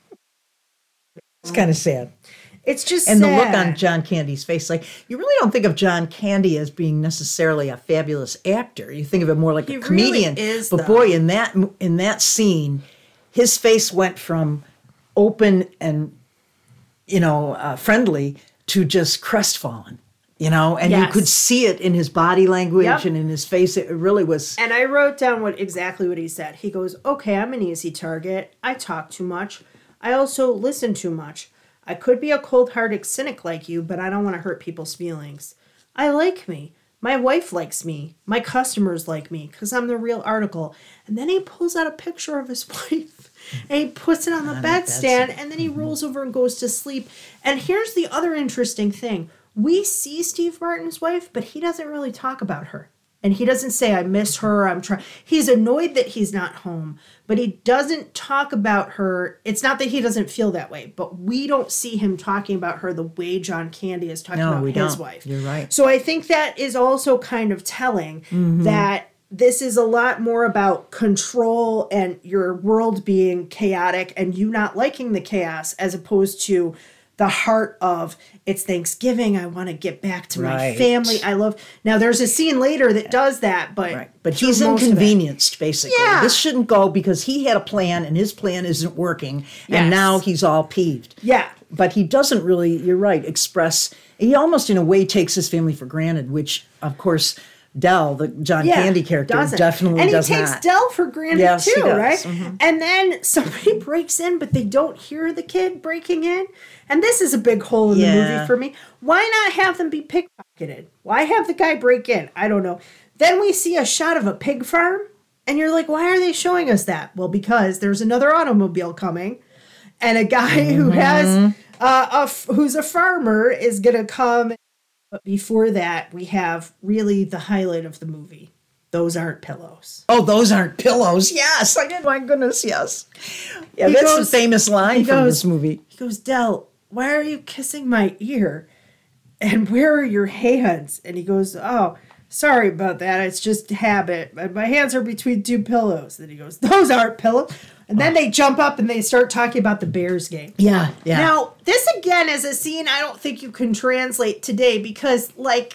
It's kind of sad. It's just and sad. the look on John Candy's face, like, you really don't think of John Candy as being necessarily a fabulous actor. You think of him more like He a comedian. really is, but though. boy, in that in that scene, his face went from open and, you know, uh, friendly to just crestfallen. You know, and Yes. you could see it in his body language Yep. and in his face. It really was. And I wrote down what exactly what he said. He goes, "Okay, I'm an easy target. I talk too much. I also listen too much. I could be a cold-hearted cynic like you, but I don't want to hurt people's feelings. I like me. My wife likes me. My customers like me because I'm the real article." And then he pulls out a picture of his wife and he puts it on the bedstand, and then he rolls over and goes to sleep. And here's the other interesting thing. We see Steve Martin's wife, but he doesn't really talk about her. And he doesn't say, "I miss her, I'm trying." He's annoyed that he's not home, but he doesn't talk about her. It's not that he doesn't feel that way, but we don't see him talking about her the way John Candy is talking No, about we his don't. wife. You're right. So I think that is also kind of telling that this is a lot more about control and your world being chaotic and you not liking the chaos, as opposed to the heart of, it's Thanksgiving, I want to get back to my Right. family. I love. Now there's a scene later that does that, but Right. But through he's most of it- inconvenienced, basically. Yeah. This shouldn't go because he had a plan and his plan isn't working. And Yes. now he's all peeved. Yeah. But he doesn't really, you're right, express, he almost in a way takes his family for granted, which, of course, Del, the John Yeah, Candy character, doesn't. definitely and he does takes not. Del for granted Yes, he too, does. right? Mhm. And then somebody breaks in, but they don't hear the kid breaking in. And this is a big hole in the Yeah. movie for me. Why not have them be pickpocketed? Why have the guy break in? I don't know. Then we see a shot of a pig farm, and you're like, why are they showing us that? Well, because there's another automobile coming, and a guy who has uh, a f- who's a farmer is gonna come. But before that, we have really the highlight of the movie. Those aren't pillows. Oh, those aren't pillows. Yes. I did. My goodness. Yes. Yeah, He that's goes- the famous line he from goes- this movie. He goes, "Del, why are you kissing my ear? And where are your hands?" And he goes, "Oh, sorry about that. It's just habit. But my hands are between two pillows." Then he goes, "Those aren't pillows." And then they jump up and they start talking about the Bears game. Yeah. Yeah. Now, this again is a scene I don't think you can translate today because, like,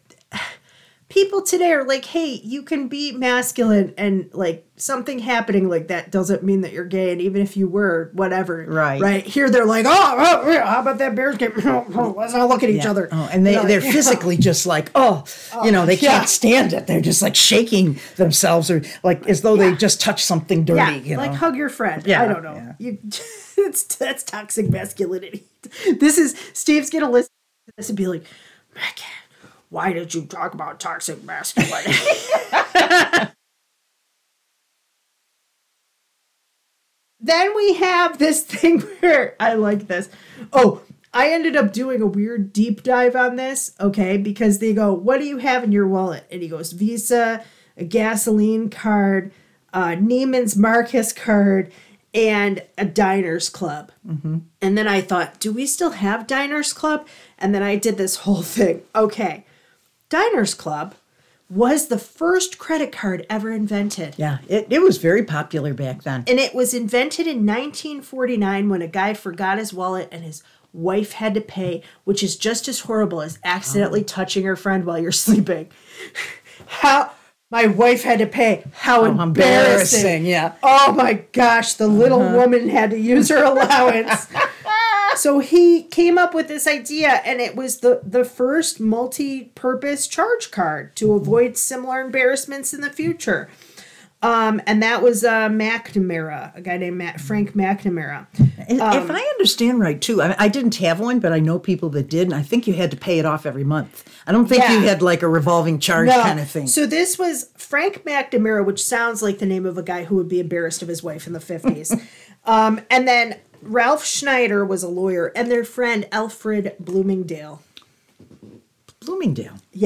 people today are like, hey, you can be masculine and, like, something happening like that doesn't mean that you're gay. And even if you were, whatever. Right. Right. Here they're like, oh, oh yeah, how about that Bears game? Let's all look at each Yeah. other. Oh, and they, You know, they're like, physically just like, oh, you know, they yeah. can't stand it. They're just like shaking themselves or like as though they just touched something dirty, Yeah, you know. like hug your friend. Yeah, I don't know. yeah. You, it's, that's toxic masculinity. This is, Steve's going to listen to this and be like, Megan, why did you talk about toxic masculinity? Then we have this thing where I like this. Oh, I ended up doing a weird deep dive on this, okay? Because they go, what do you have in your wallet? And he goes, Visa, a gasoline card, uh, Neiman's Marcus card, and a Diners Club. Mm-hmm. And then I thought, do we still have Diners Club? And then I did this whole thing. Okay, Diners Club was the first credit card ever invented. Yeah, it, it was very popular back then. And it was invented in nineteen forty-nine when a guy forgot his wallet and his wife had to pay, which is just as horrible as accidentally touching her friend while you're sleeping. How my wife had to pay. How embarrassing. embarrassing, yeah. Oh my gosh, the little woman had to use her allowance. So he came up with this idea, and it was the, the first multi-purpose charge card to avoid similar embarrassments in the future. Um, and that was uh, McNamara, a guy named Matt, Frank McNamara. And Um, if I understand right, too, I, I didn't have one, but I know people that did, and I think you had to pay it off every month. I don't think Yeah. you had like a revolving charge kind of thing. So this was Frank McNamara, which sounds like the name of a guy who would be embarrassed of his wife in the fifties. um, and then Ralph Schneider was a lawyer, and their friend Alfred Bloomingdale. Bloomingdale. Yeah.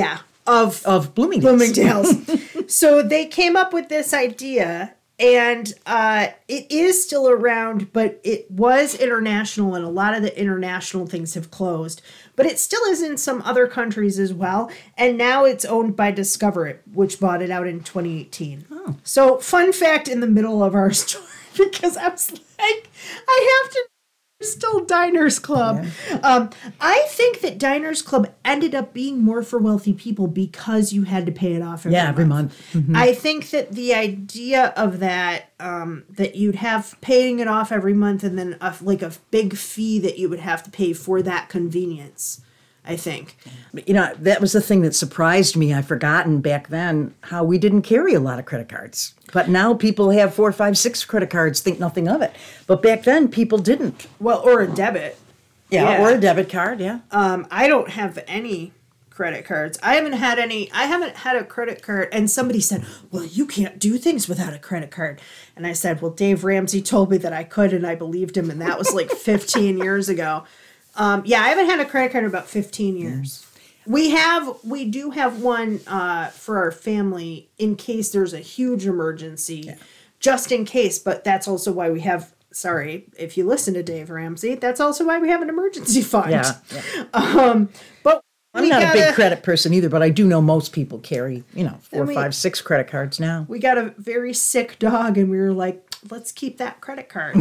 of Of Bloomingdale's. Bloomingdale's. So they came up with this idea, and uh, it is still around, but it was international, and a lot of the international things have closed. But it still is in some other countries as well. And now it's owned by Discover, which bought it out in twenty eighteen. Oh. So, fun fact in the middle of our story, because I was like, I have to still Diners Club. Yeah. Um, I think that Diners Club ended up being more for wealthy people because you had to pay it off every yeah, month. every month. Mm-hmm. I think that the idea of that, um, that you'd have paying it off every month and then a, like a big fee that you would have to pay for that convenience, I think. You know, that was the thing that surprised me. I'd forgotten back then how we didn't carry a lot of credit cards. But now people have four, five, six credit cards, think nothing of it. But back then, people didn't. Well, or a debit. Yeah, Yeah. or a debit card, yeah. Um, I don't have any credit cards. I haven't had any, I haven't had a credit card. And somebody said, well, you can't do things without a credit card. And I said, well, Dave Ramsey told me that I could, and I believed him. And that was like fifteen years ago. Um, yeah, I haven't had a credit card in about fifteen years. Mm. We have, we do have one uh, for our family in case there's a huge emergency, yeah. just in case. But that's also why we have, sorry, if you listen to Dave Ramsey, that's also why we have an emergency fund. Yeah. yeah. Um, but I'm not gotta, a big credit person either, but I do know most people carry, you know, four, we, five, six credit cards now. We got a very sick dog, and we were like, let's keep that credit card.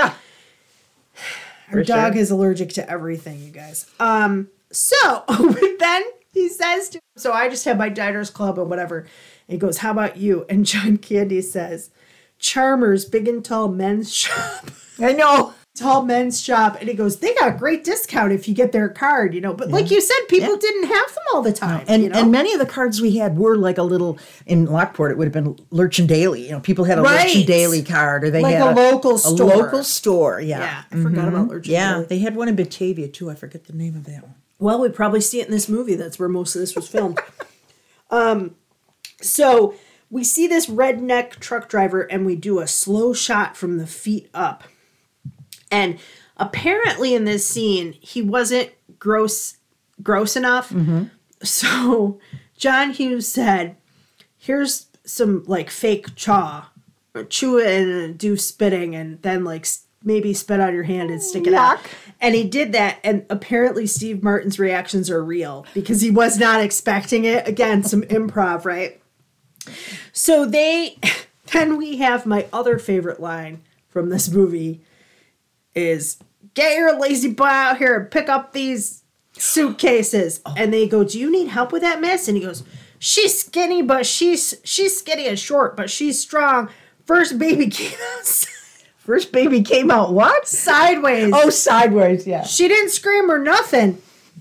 Our For dog sure. is allergic to everything, you guys. Um, so then he says to him, so I just have my Diners Club or whatever. And he goes, how about you? And John Candy says, Charmers, big and tall men's shop. I know. Tall men's shop. And he goes, they got a great discount if you get their card, you know. But yeah. like you said, people yeah. didn't have them all the time. No. And you know? and many of the cards we had were like a little, in Lockport, it would have been Lurchin Daily. You know, people had a right. Lurchin Daily card, or they like had a, a local store. A local store, yeah. Yeah, I mm-hmm. forgot about Lurchin yeah, Daily. Yeah, they had one in Batavia too. I forget the name of that one. Well, we probably see it in this movie. That's where most of this was filmed. um, so we see this redneck truck driver, and we do a slow shot from the feet up. And apparently in this scene, he wasn't gross gross enough. Mm-hmm. So John Hughes said, here's some like fake chaw. Or chew it and do spitting, and then like maybe spit on your hand and stick it Yuck. out. And he did that, and apparently Steve Martin's reactions are real because he was not expecting it. Again, some improv, right? So they, then we have my other favorite line from this movie is, get your lazy boy out here and pick up these suitcases. Oh. And they go, do you need help with that, miss? And he goes, she's skinny, but she's she's skinny and short, but she's strong. First baby came out. First baby came out what? Sideways. Oh, sideways, yeah. She didn't scream or nothing.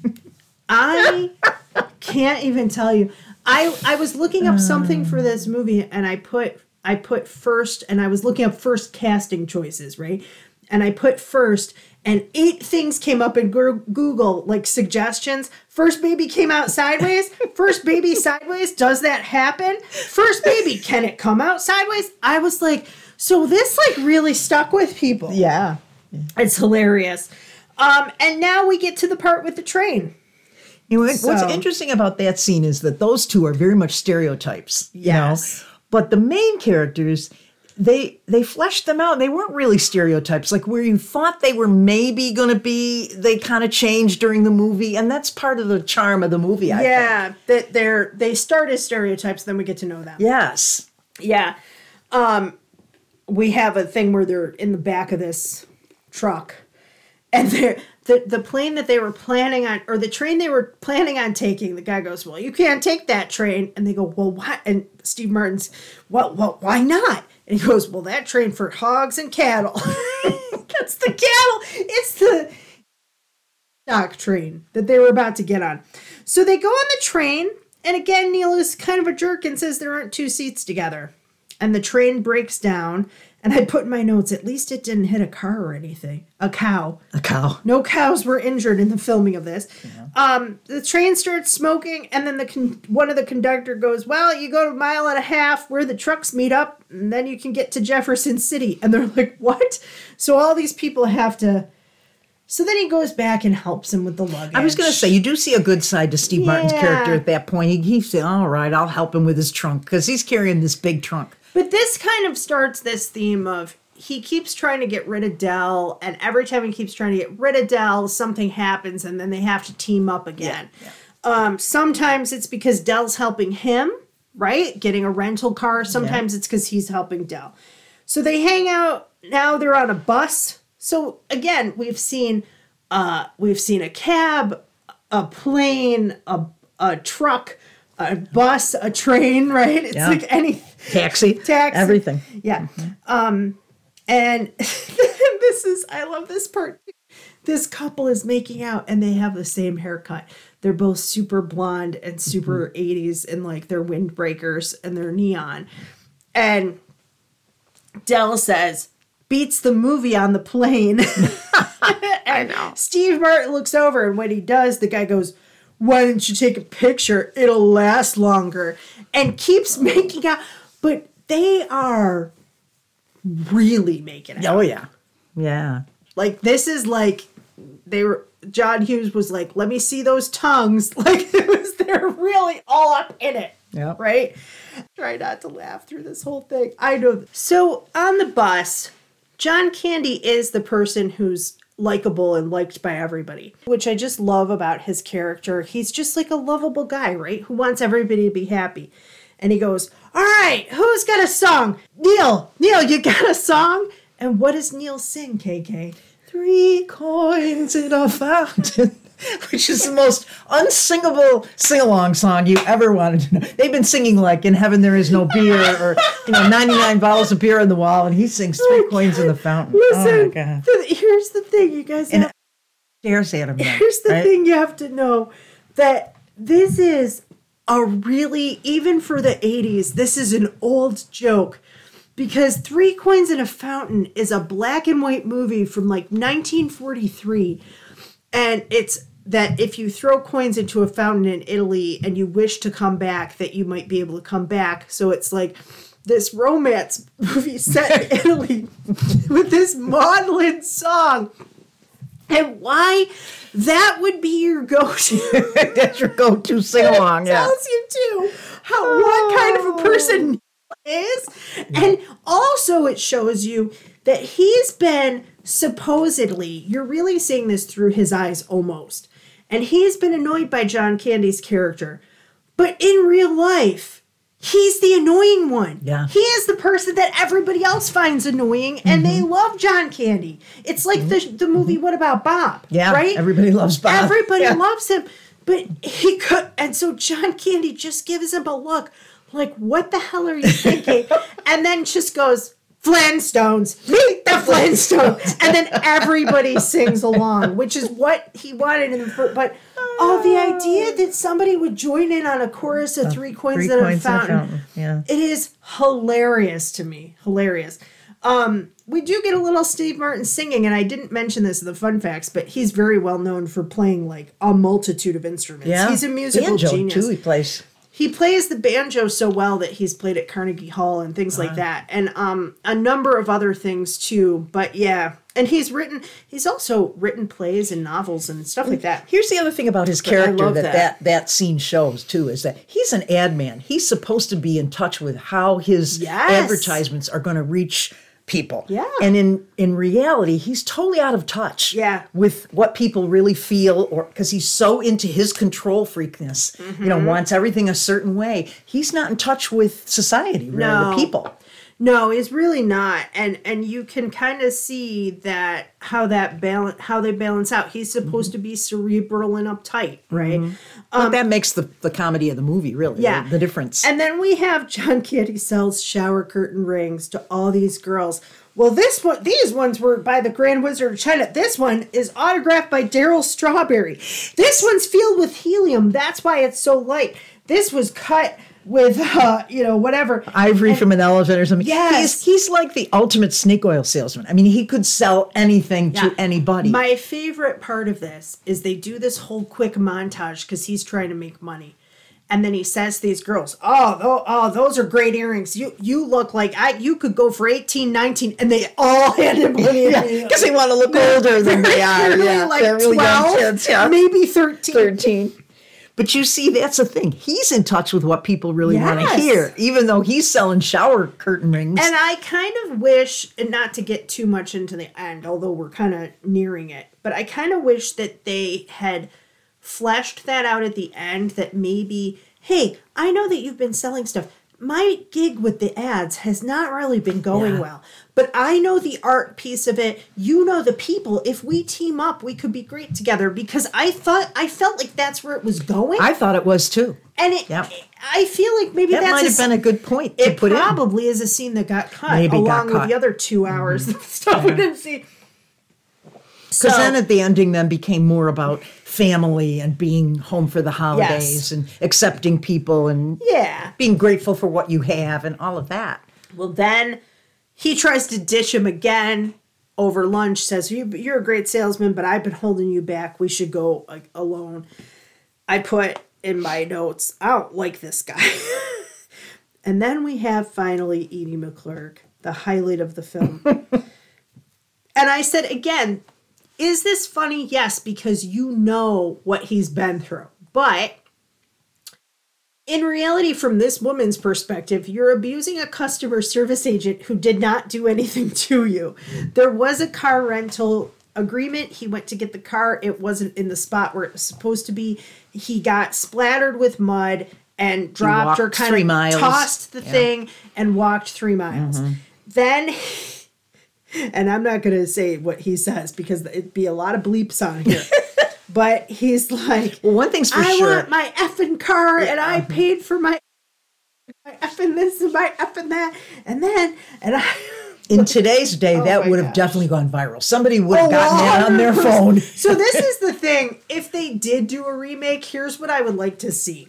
I can't even tell you. I I was looking up something for this movie, and I put I put first, and I was looking up first casting choices, right? And I put first, and eight things came up in Google, like suggestions. First baby came out sideways. First baby sideways. Does that happen? First baby, can it come out sideways? I was like, so this like really stuck with people. Yeah. It's hilarious. Um, and now we get to the part with the train. You know, So- what's interesting about that scene is that those two are very much stereotypes. You Yes. know? But the main characters, they they fleshed them out. They weren't really stereotypes. Like where you thought they were maybe going to be, they kind of changed during the movie. And that's part of the charm of the movie, I think. Yeah, that they're they start as stereotypes, then we get to know them. Yes. Yeah. Um, we have a thing where they're in the back of this truck, and they're the the plane that they were planning on, or the train they were planning on taking. The guy goes, "Well, you can't take that train," and they go, "Well, why?" And Steve Martin's, "Well, well, why not?" And he goes, "Well, that train for hogs and cattle." That's the cattle. It's the stock train that they were about to get on. So they go on the train, and again, Neil is kind of a jerk and says there aren't two seats together. And the train breaks down, and I put in my notes, at least it didn't hit a car or anything. A cow. A cow. No cows were injured in the filming of this. Yeah. Um, the train starts smoking, and then the con- one of the conductor goes, well, you go a mile and a half where the trucks meet up, and then you can get to Jefferson City. And they're like, what? So all these people have to So then he goes back and helps him with the luggage. I was going to say, you do see a good side to Steve Martin's Yeah. character at that point. He, he said, all right, I'll help him with his trunk because he's carrying this big trunk. But this kind of starts this theme of he keeps trying to get rid of Del, and every time he keeps trying to get rid of Del, something happens, and then they have to team up again. Yeah, Um, sometimes it's because Del's helping him, right? Getting a rental car. Sometimes it's because he's helping Del. So they hang out. Now they're on a bus. So again, we've seen uh, we've seen a cab, a plane, a a truck, a bus, a train, right? It's Yeah. like any Taxi. taxi, Everything. Yeah. Um, and this is, I love this part. This couple is making out and they have the same haircut. They're both super blonde and super eighties and like they're windbreakers and they're neon. And Del says, beats the movie on the plane. I know. Steve Martin looks over and when he does, the guy goes, why didn't you take a picture? It'll last longer. And keeps making out. But they are really making out. Oh, yeah. Yeah. Like, this is like, they were, John Hughes was like, let me see those tongues. Like, it was, they're really all up in it. Yeah. Right? Try not to laugh through this whole thing. I know. So, on the bus, John Candy is the person who's likable and liked by everybody, which I just love about his character. He's just like a lovable guy, right? Who wants everybody to be happy. And he goes, all right, who's got a song? Neil, Neil, you got a song? And what does Neil sing, K K? Three coins in a fountain, which is the most unsingable sing-along song you ever wanted to know. They've been singing like "In Heaven There Is No Beer" or you know ninety-nine bottles of beer on the wall, and he sings "Three Coins in the Fountain." Listen, oh my God! th- here's the thing, you guys. And Have, stares at him. Then, here's the right? thing you have to know, that this is a really, even for the eighties, this is an old joke. Because Three Coins in a Fountain is a black and white movie from like nineteen forty-three. And it's that if you throw coins into a fountain in Italy and you wish to come back, that you might be able to come back. So it's like this romance movie set in Italy with this maudlin song. And why that would be your go-to. That's your go-to sing-along, yeah. Tells you too how what kind of a person is. And also it shows you that he's been supposedly, you're really seeing this through his eyes almost, and he's been annoyed by John Candy's character. But in real life, he's the annoying one. Yeah. He is the person that everybody else finds annoying, and Mm-hmm. they love John Candy. It's like the, the movie What About Bob? Yeah, right? everybody loves Bob. Everybody Yeah. loves him. But he could, and so John Candy just gives him a look like, what the hell are you thinking? And then just goes, Flintstones, meet the Flintstones. And then everybody sings along, which is what he wanted in the first. But oh, the idea that somebody would join in on a chorus of Three Coins Three in a Coins in a Fountain, Fountain, yeah. it is hilarious to me. Hilarious. Um, we do get a little Steve Martin singing, and I didn't mention this in the fun facts, but he's very well known for playing like a multitude of instruments. Yeah. He's a musical Banjo, genius. too, he plays. He plays the banjo so well that he's played at Carnegie Hall and things like that. And um, a number of other things too. But yeah. And he's written, he's also written plays and novels and stuff like that. Here's the other thing about his I character love that, that. that that scene shows too is that he's an ad man. He's supposed to be in touch with how his Yes. advertisements are going to reach people. Yeah. And in in reality, he's totally out of touch. Yeah. With what people really feel, or because he's so into his control freakness, you Mm-hmm. know, wants everything a certain way. He's not in touch with society, really, No. the people. No, he's really not. And and you can kind of see that how that balance how they balance out. He's supposed to be cerebral and uptight, right? But that makes the, the comedy of the movie, really. Um, Yeah. The, the difference. And then we have John Candy sells shower curtain rings to all these girls. Well, this one, these ones were by the Grand Wizard of China. This one is autographed by Daryl Strawberry. This one's filled with helium. That's why it's so light. This was cut with, uh, you know, whatever. Ivory And- from an elevator or something. Yes. He's, he's like the ultimate snake oil salesman. I mean, he could sell anything Yeah. to anybody. My favorite part of this is they do this whole quick montage because he's trying to make money. And then he says to these girls, oh, oh, oh, those are great earrings. You you look like I you could go for eighteen, nineteen. And they all hand him money. Because they want to look older than they are. Really Yeah, like they're really young twelve, kids. Yeah. maybe thirteen. thirteen. But you see, that's the thing. He's in touch with what people really want to Yes. hear, even though he's selling shower curtain rings. And I kind of wish, and not to get too much into the end, although we're kind of nearing it, but I kind of wish that they had fleshed that out at the end, that maybe, hey, I know that you've been selling stuff. My gig with the ads has not really been going Yeah. well, but I know the art piece of it. You know the people. If we team up, we could be great together, because I thought, I felt like that's where it was going. I thought it was too. and it, Yep. I feel like maybe That that's might a have been a good point to it put in. probably is a scene that got cut Maybe got along with cut. the other two hours of stuff we didn't see. So, Because then at the ending then became more about family and being home for the holidays Yes. and accepting people and yeah. being grateful for what you have and all of that. Well, then he tries to ditch him again over lunch, says, you, you're a great salesman, but I've been holding you back. We should go like, alone. I put in my notes, I don't like this guy. And then we have finally Edie McClurg, the highlight of the film. And I said, again, is this funny? Yes, because you know what he's been through. But in reality, from this woman's perspective, you're abusing a customer service agent who did not do anything to you. There was a car rental agreement. He went to get the car. It wasn't in the spot where it was supposed to be. He got splattered with mud and dropped or walked kind three of miles. tossed the Yeah. thing and walked three miles. Then... And I'm not going to say what he says because it'd be a lot of bleeps on here. But he's like, Well, one thing's for I sure. want my effing car and I paid for my, my effing this and my effing that. And then, and I. In today's day, Oh that my would have gosh. definitely gone viral. Somebody would have Oh, gotten that on their one hundred phone. percent. So this is the thing. If they did do a remake, here's what I would like to see.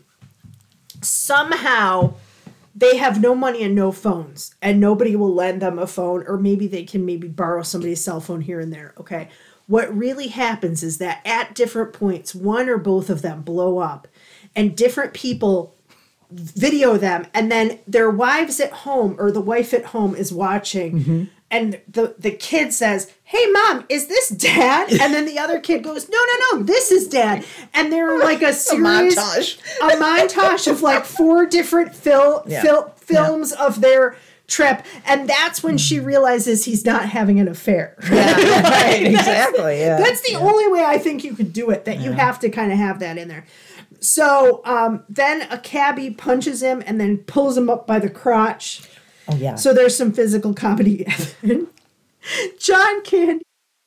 Somehow they have no money and no phones, and nobody will lend them a phone, or maybe they can maybe borrow somebody's cell phone here and there. Okay. What really happens is that at different points, one or both of them blow up, and different people video them, and then their wives at home or the wife at home is watching. Mm-hmm. And the, the kid says, hey, Mom, is this Dad? And then the other kid goes, no, no, no, this is Dad. And they're like a series, montage. a montage of like four different fil- Yeah. fil- films of their trip. And that's when she realizes he's not having an affair. Yeah, right, exactly. Yeah. That's the only way I think you could do it, that you have to kind of have that in there. So um, then a cabbie punches him and then pulls him up by the crotch. Oh, yeah. So there's some physical comedy. John Candy,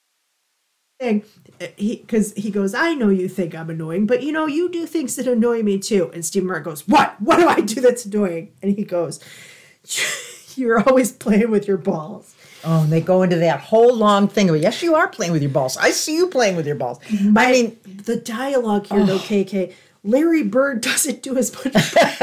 he because he goes, I know you think I'm annoying, but you know you do things that annoy me too. And Steve Martin goes, what? What do I do that's annoying? And he goes, you're always playing with your balls. Oh, and they go into that whole long thing of, yes, you are playing with your balls. I see you playing with your balls. I mean, The dialogue here, though, K K, Larry Bird doesn't do as much.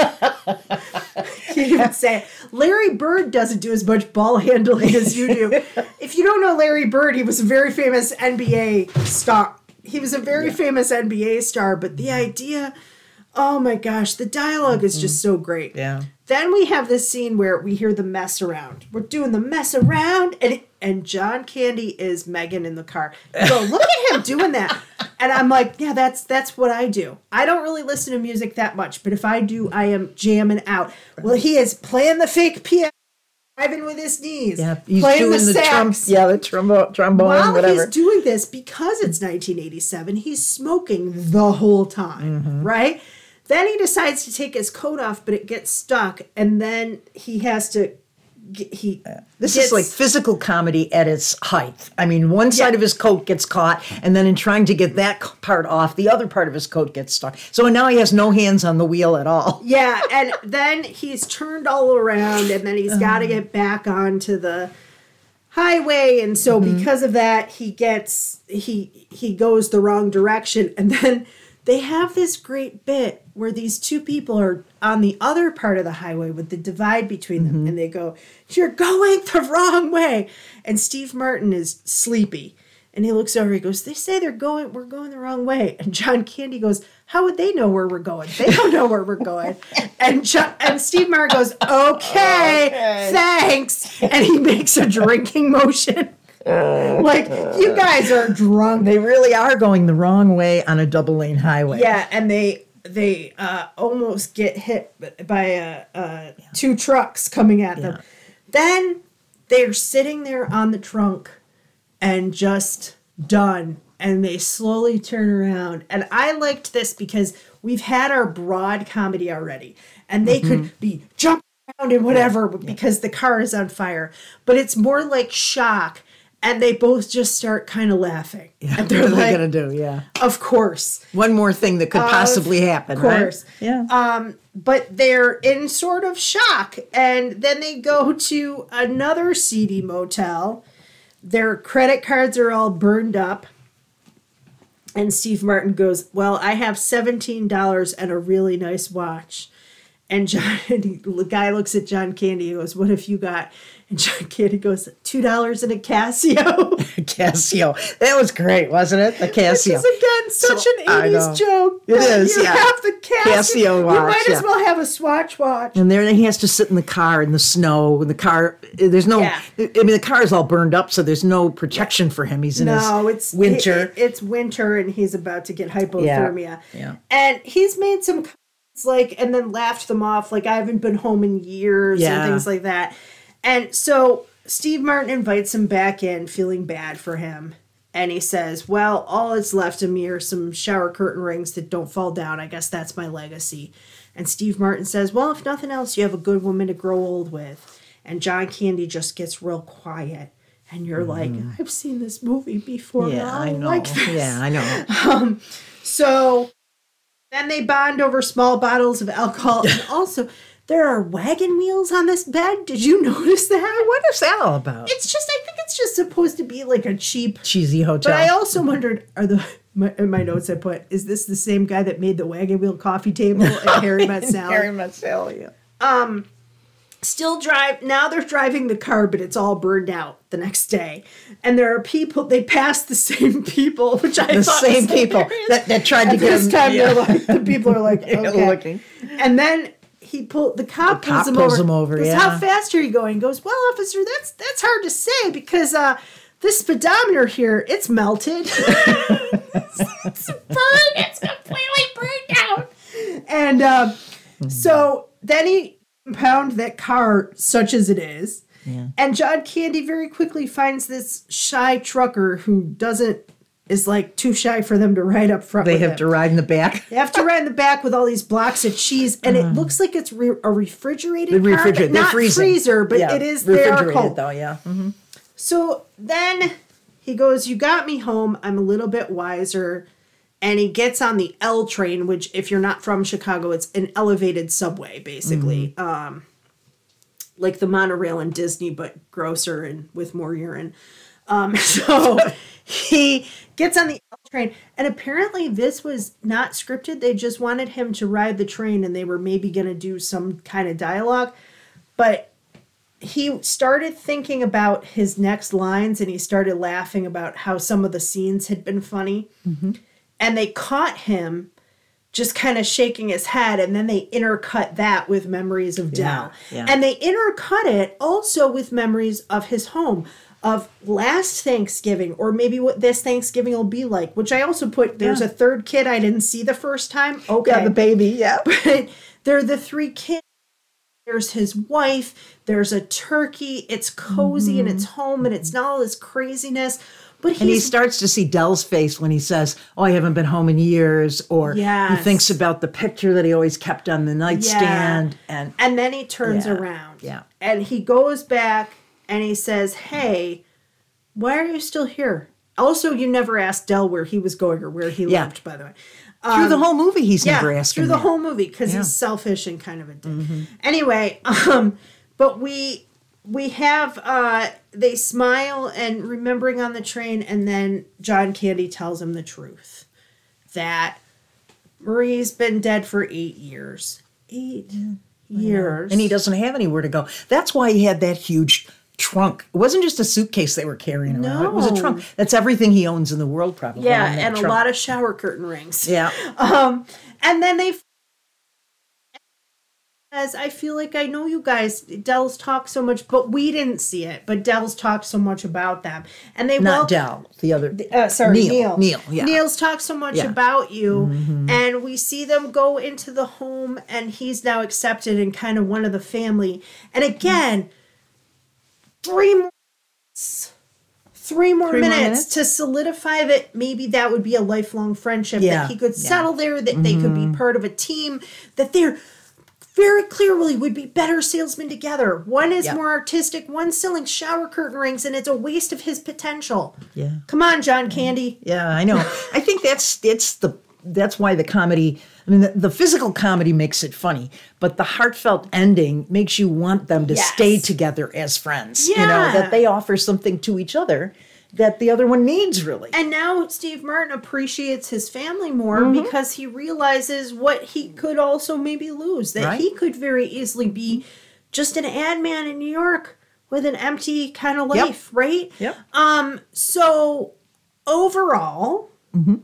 Can't even say it. Larry Bird doesn't do as much ball handling as you do. If you don't know Larry Bird, he was a very famous N B A star. He was a very famous N B A star, but the idea, oh my gosh, the dialogue is just so great. yeah. Then we have this scene where we hear the mess around. We're doing the mess around, and it, and John Candy is Megan in the car. You go, look at him doing that, and I'm like, yeah, that's that's what I do. I don't really listen to music that much, but if I do, I am jamming out. Well, he is playing the fake piano, driving with his knees, Yeah, he's playing doing the the, trum- sax. yeah, the trombo- trombone, While whatever. he's doing this, because it's nineteen eighty-seven, he's smoking the whole time, Mm-hmm. right? Then he decides to take his coat off, but it gets stuck, and then he has to. Get, he This gets, is like physical comedy at its height. I mean, one side Yeah. of his coat gets caught, and then in trying to get that c- part off, the other part of his coat gets stuck. So now he has no hands on the wheel at all. yeah, and then he's turned all around, and then he's got Uh-huh. to get back onto the highway, and so Mm-hmm. because of that, he gets he he goes the wrong direction, and then they have this great bit where these two people are on the other part of the highway with the divide between them, Mm-hmm. and they go, you're going the wrong way. And Steve Martin is sleepy. And he looks over, he goes, they say they're going, we're going the wrong way. And John Candy goes, how would they know where we're going? They don't know where we're going. And John, and Steve Martin goes, okay, okay, thanks. And he makes a drinking motion. Like, you guys are drunk. They really are going the wrong way on a double lane highway. Yeah, and they they uh, almost get hit by uh, uh, two trucks coming at them. Yeah. Then they're sitting there on the trunk and just done. And they slowly turn around. And I liked this because we've had our broad comedy already. And they mm-hmm. could be jumping around and whatever yeah. because the car is on fire. But it's more like shock. And they both just start kind of laughing. Yeah, and they're what are like, they going to do? Yeah. Of course. One more thing that could possibly happen, Of course. Right? Yeah. Um, but they're in sort of shock. And then they go to another seedy motel. Their credit cards are all burned up. And Steve Martin goes, well, I have seventeen dollars and a really nice watch. And John, the guy looks at John Candy and goes, what have you got? And John Candy goes, two dollars and a Casio. Casio. That was great, wasn't it? The Casio. Which is, again, such so, an eighties joke. It is, you yeah. have the Casio. Casio watch, You might yeah. as well have a Swatch watch. And there he has to sit in the car in the snow. And the car, there's no, Yeah. I mean, the car is all burned up, so there's no protection for him. He's in No, his it's winter. It, it's winter, and he's about to get hypothermia. Yeah. Yeah. And he's made some comments, like, and then laughed them off, like, I haven't been home in years Yeah. and things like that. And so Steve Martin invites him back in, feeling bad for him. And he says, well, all that's left of me are some shower curtain rings that don't fall down. I guess that's my legacy. And Steve Martin says, well, if nothing else, you have a good woman to grow old with. And John Candy just gets real quiet. And you're mm. like, I've seen this movie before. Yeah, I, I know. Like this. Yeah, I know. Um, so then they bond over small bottles of alcohol. And also, there are wagon wheels on this bed. Did you notice that? What is that all about? It's just, I think it's just supposed to be like a cheap, cheesy hotel. But I also wondered, are the my, in my notes I put, is this the same guy that made the wagon wheel coffee table at Harry Met Sally? Harry Met Sally, yeah. Um, still drive, now they're driving the car, but it's all burned out the next day. And there are people, they pass the same people, which I the thought same was people that, that tried to and get this him. time Yeah. they're like, the people are like, okay. Looking. And then he pulled, the cop, The cop pulls him pulls over. him over, Goes, yeah. how fast are you going? He goes, well, officer, that's, that's hard to say because, uh, this speedometer here, it's melted. it's, it's burned. It's completely burned out. And uh, mm-hmm. so then he impounded that car, such as it is. Yeah. And John Candy very quickly finds this shy trucker who doesn't, is like too shy for them to ride up front. They with have him. to ride in the back. They have to ride in the back with all these blocks of cheese, and uh-huh. it looks like it's re- a refrigerated The car, refrigerator, not freezing. freezer, but yeah. it is their refrigerated home. though. Yeah. Mm-hmm. So then he goes, you got me home. I'm a little bit wiser. And he gets on the L train, which if you're not from Chicago, it's an elevated subway, basically. Mm-hmm. Um, like the monorail in Disney, but grosser and with more urine. Um, so he gets on the L train. And apparently this was not scripted. They just wanted him to ride the train and they were maybe going to do some kind of dialogue. But he started thinking about his next lines and he started laughing about how some of the scenes had been funny. Mm-hmm. And they caught him just kind of shaking his head, and then they intercut that with memories of Dell. Yeah, yeah. And they intercut it also with memories of his home, of last Thanksgiving, or maybe what this Thanksgiving will be like, which I also put, there's yeah. a third kid I didn't see the first time. Okay. Yeah, the baby, yeah. But they're the three kids. There's his wife. There's a turkey. It's cozy mm-hmm. and it's home and it's not all this craziness. But he's, and he starts to see Dell's face when he says, oh, I haven't been home in years. Or yes. he thinks about the picture that he always kept on the nightstand. Yeah. And and then he turns yeah. around. Yeah. And he goes back and he says, hey, why are you still here? Also, you never asked Dell where he was going or where he yeah. lived, by the way. Um, through the whole movie, he's yeah, never asking through the that. whole movie because yeah. he's selfish and kind of a dick. Mm-hmm. Anyway, um, but we we have uh, they smile and remembering on the train, and then John Candy tells him the truth that Marie's been dead for eight years. Eight yeah. years, and he doesn't have anywhere to go. That's why he had that huge trunk. It wasn't just a suitcase they were carrying around. No. It was a trunk. That's everything he owns in the world, probably. Yeah, in that and trunk. a lot of shower curtain rings. Yeah. Um, and then they, as I feel like I know you guys, Dell's talked so much, but we didn't see it. But Dell's talked so much about them, and they Not wel- Dell, the other. Uh, sorry, Neil. Neil. Neil, yeah. Neil's talked so much Yeah. about you, and we see them go into the home, and he's now accepted and kind of one of the family. And again, three more. Three more, Three more minutes, minutes? to solidify that maybe that would be a lifelong friendship, Yeah, that he could yeah. settle there, that they could be part of a team, that they're very clearly would be better salesmen together. One is Yep. more artistic, one's selling shower curtain rings, and it's a waste of his potential. Yeah. Come on, John Candy. Yeah, I know. I think that's it's the that's why the comedy. I mean, the, the physical comedy makes it funny, but the heartfelt ending makes you want them to Yes. stay together as friends. You know, Yeah. that they offer something to each other that the other one needs, really. And now Steve Martin appreciates his family more Mm-hmm. because he realizes what he could also maybe lose. That Right. he could very easily be just an ad man in New York with an empty kind of Yep. life, right? Yep. Um, so overall, Mm-hmm.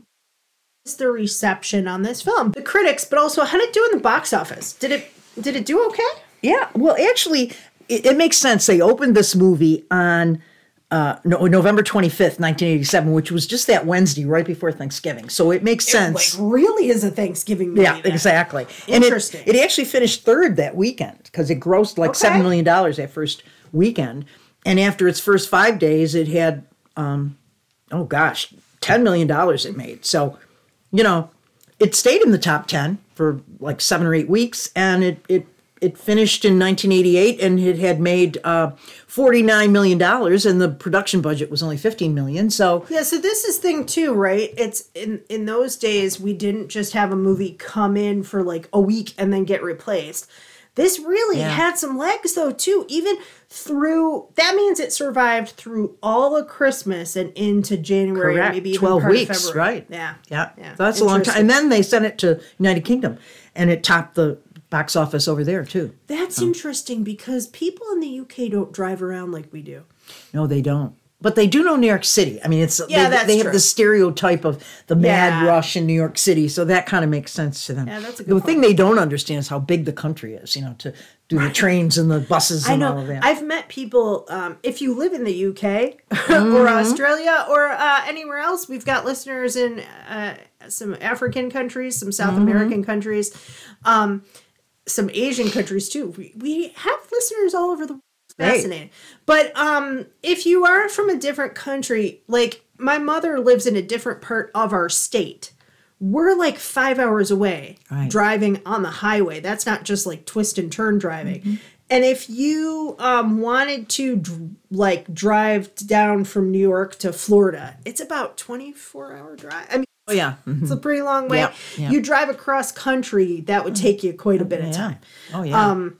is the reception on this film? The critics, but also how did it do in the box office? Did it did it do okay? Yeah, well, actually, it, it makes sense. They opened this movie on uh, no, November twenty-fifth, nineteen eighty-seven, which was just that Wednesday right before Thanksgiving. So it makes sense. It like really is a Thanksgiving movie. Yeah, then. exactly. And Interesting. it, it actually finished third that weekend because it grossed like Okay. seven million dollars that first weekend. And after its first five days, it had, um, oh gosh, ten million dollars it made. So, you know, it stayed in the top ten for like seven or eight weeks. And it, it, it finished in nineteen eighty-eight and it had made uh, forty-nine million dollars and the production budget was only fifteen million dollars. So, Yeah, so this is thing too, right? It's in in those days we didn't just have a movie come in for like a week and then get replaced. This really Yeah. had some legs though too, even through that means it survived through all of Christmas and into January, correct, maybe even twelve part of weeks, February. right? Yeah. Yeah. Yeah. So that's a long time. Interesting. And then they sent it to United Kingdom and it topped the box office over there too. That's interesting because people in the U K don't drive around like we do. No, they don't. But they do know New York City. I mean, it's Yeah, they, that's they true. have the stereotype of the mad Yeah. rush in New York City, so that kind of makes sense to them. Yeah, that's a good The point. thing they don't understand is how big the country is. You know, to do the trains and the buses I and know. all of that. I've met people. Um, if you live in the U K Mm-hmm. or Australia or uh, anywhere else, we've got listeners in uh, some African countries, some South Mm-hmm. American countries, um, some Asian countries too. We, we have listeners all over the world. It's Right. fascinating. But um, if you are from a different country, like my mother lives in a different part of our state. We're like five hours away Right. driving on the highway. That's not just like twist and turn driving. Mm-hmm. And if you um, wanted to dr- like drive down from New York to Florida, it's about twenty-four hour drive. I mean, oh yeah, Mhm. it's a pretty long way. Yep, yep. You drive across country, that would take you quite a bit of yeah. time. Oh yeah. Um,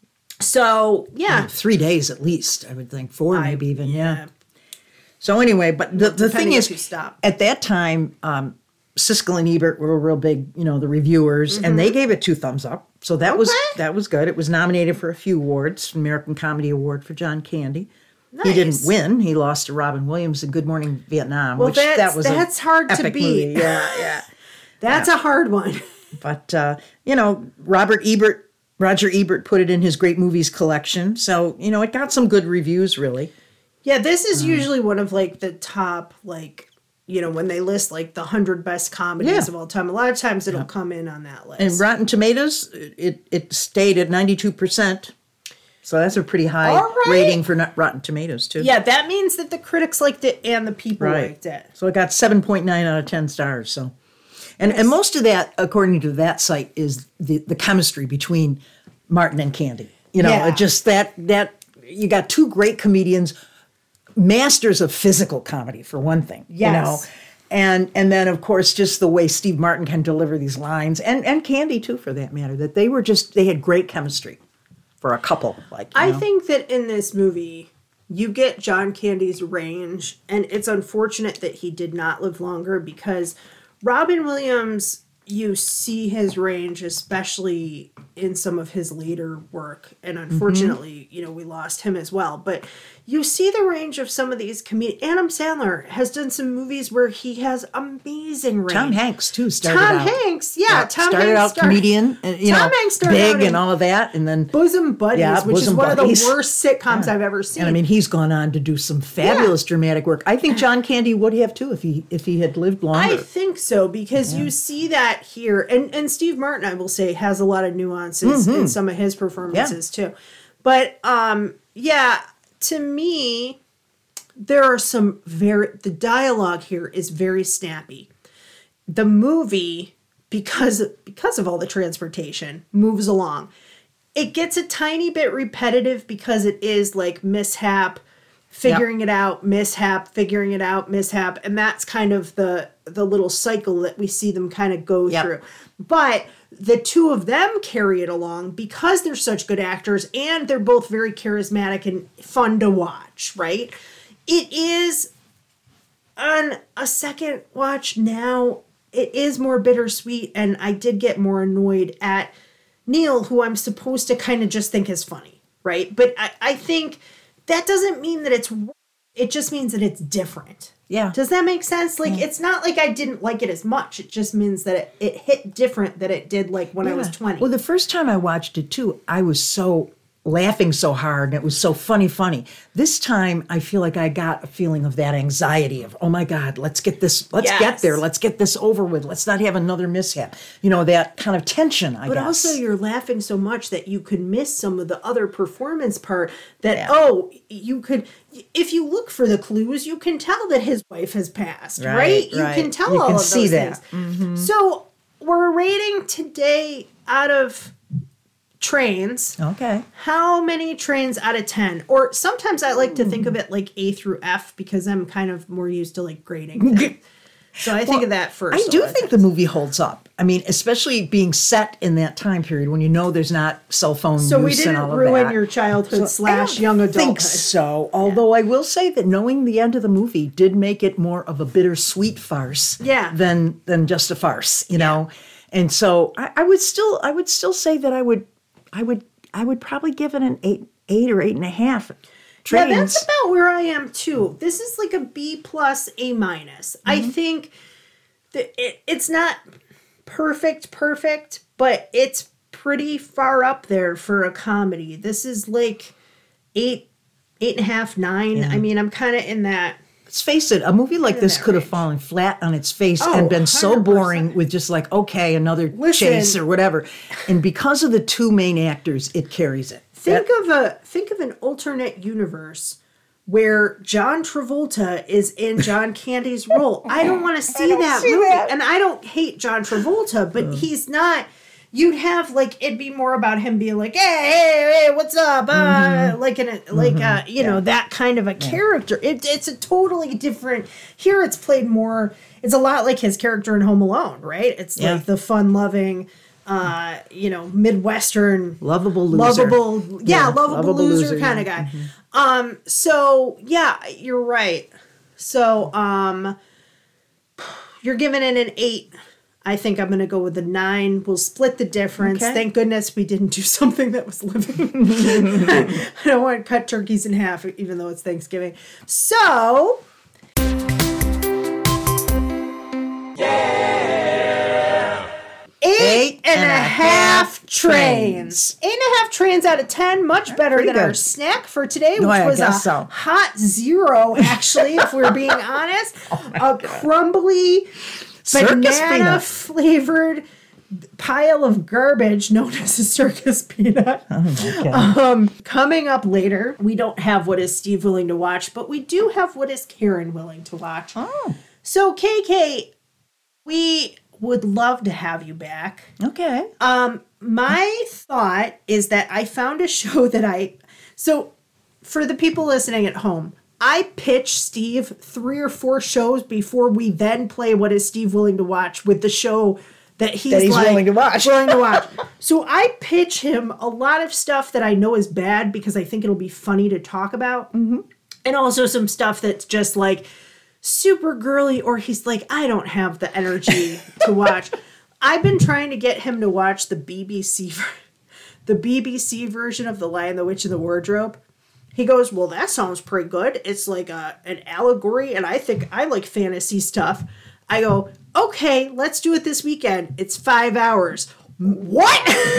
So yeah, Three days at least, I would think. Four, I- maybe even. yeah. Yeah. So anyway, but the, the thing Depending is, if you stop. at that time, um, Siskel and Ebert were real big, you know, the reviewers, and they gave it two thumbs up. So that was Mm-hmm. Okay. that was good. It was nominated for a few awards, American Comedy Award for John Candy. Nice. He didn't win. He lost to Robin Williams in Good Morning Vietnam, Well, which that's- that was a that's hard to epic beat. movie. Yeah, yeah. That's a hard one. But uh, you know, Robert Ebert, Roger Ebert put it in his Great Movies collection. So you know, it got some good reviews, really. Yeah, this Mm. is usually one of like the top, like, you know, when they list like the one hundred best comedies Yeah. of all time. A lot of times it'll come in on that list. And Rotten Tomatoes, it it stayed at ninety-two percent. So that's a pretty high All right. rating for not Rotten Tomatoes, too. yeah, that means that the critics liked it and the people Right. liked it. So it got seven point nine out of ten stars. So, and and most of that, according to that site, is the, the chemistry between Martin and Candy. You know, Yeah. it just that that you got two great comedians, masters of physical comedy for one thing. You know, Yes. and and then of course just the way Steve Martin can deliver these lines, and and Candy too, for that matter. That they were just they had great chemistry for a couple. Like you I know. think that in this movie, you get John Candy's range, and it's unfortunate that he did not live longer because Robin Williams, you see his range, especially in some of his later work. And unfortunately, you know, we lost him as well. But you see the range of some of these comedians. Adam Sandler has done some movies where he has amazing range. Tom Hanks too started Tom out. Hanks, yeah, yeah Tom started Hanks out started, comedian, and, you Tom know, Hanks started big out in and all of that, and then Bosom Buddies, yeah, which is Bosom one Buddies. of the worst sitcoms Yeah. I've ever seen. And I mean, he's gone on to do some fabulous Yeah. dramatic work. I think John Candy would have too if he if he had lived longer. I think so, because you see that here, and and Steve Martin, I will say, has a lot of nuances Mm-hmm. in some of his performances too. But um, yeah, to me, there are some very the dialogue here is very snappy. The movie, because because of all the transportation, moves along. It gets a tiny bit repetitive because it is like mishap, figuring it out, mishap, figuring it out, mishap, and that's kind of the the little cycle that we see them kind of go Yep. through. But the two of them carry it along because they're such good actors and they're both very charismatic and fun to watch, right? It is on a second watch now, it is more bittersweet, and I did get more annoyed at Neil, who I'm supposed to kind of just think is funny, right? But I, I think that doesn't mean that it's, it just means that it's different. Yeah. Does that make sense? Like, it's not like I didn't like it as much. It just means that it, it hit different than it did like when I was Yeah. twenty. Well, the first time I watched it too, I was so laughing so hard and it was so funny, funny. This time I feel like I got a feeling of that anxiety of, oh my God, let's get this, let's Yes. get there. Let's get this over with. Let's not have another mishap. You know, that kind of tension, I But guess. also you're laughing so much that you could miss some of the other performance part that, Yeah. oh, you could, if you look for the clues, you can tell that his wife has passed, right? Right, You right. can tell You all can of see those that. Mm-hmm. things. So we're rating today out of trains. Okay. How many trains out of ten? Or sometimes I like to think of it like A through F because I'm kind of more used to like grading things. So I think of that first. I a do lot of think the times. movie holds up. I mean, especially being set in that time period when you know there's not cell phone So we use and didn't all of ruin that. your childhood So slash I young don't adulthood. think so. Although I will say that knowing the end of the movie did make it more of a bittersweet farce Yeah. than than just a farce, you know. And so I, I would still I would still say that I would I would I would probably give it an eight eight or eight and a half. Trains. Yeah, that's about where I am too. This is like a B plus, A minus. I Mm-hmm. think that it, it's not perfect, perfect, but it's pretty far up there for a comedy. This is like eight, eight and a half, nine. I mean, I'm kind of in that. Let's face it, a movie like In this that could have range. fallen flat on its face Oh, and been so one hundred percent. boring with just like, okay, another Listen. chase or whatever. And because of the two main actors, it carries it. Think That- of a think of an alternate universe where John Travolta is in John Candy's role. I don't want to see that see movie. that. And I don't hate John Travolta, but he's not. You'd have like it'd be more about him being like, hey, hey, hey, what's up? Uh, like in a like uh, you know, that kind of a character. It, it's a totally different. Here, it's played more. It's a lot like his character in Home Alone, right? It's Yeah. like the fun-loving, uh, you know, Midwestern Lovable loser. lovable yeah, Yeah, lovable, lovable loser, loser, kind yeah. of guy. Um so yeah, you're right. So um you're giving it an eight. I think I'm gonna go with a nine. We'll split the difference. Okay. Thank goodness we didn't do something that was living. I don't want to cut turkeys in half even though it's Thanksgiving. So Eight, Eight and, and a a half half trains. trains. Eight and a half trains out of ten. Much better pretty than our good. snack for today, which No, I was a guess so. hot zero, actually, if we're being honest. a crumbly, Circus banana peanut. flavored pile of garbage known as a circus peanut. Okay. Um, coming up later, we don't have What Is Steve Willing to Watch, but we do have What Is Karen Willing to Watch. Oh, So, K K, we would love to have you back. okay. Um, my thought is that I found a show that I, so for the people listening at home, I pitch Steve three or four shows before we then play What Is Steve Willing to Watch with the show that he's, That he's like, willing to watch. willing to watch. So I pitch him a lot of stuff that I know is bad because I think it'll be funny to talk about. Mm-hmm. And also some stuff that's just like super girly, or he's like, I don't have the energy to watch. I've been trying to get him to watch the B B C ver- the B B C version of The Lion, the Witch, and the Wardrobe. He goes, well, that sounds pretty good. It's like a, an allegory, and I think I like fantasy stuff. I go, okay, let's do it this weekend. It's five hours. What?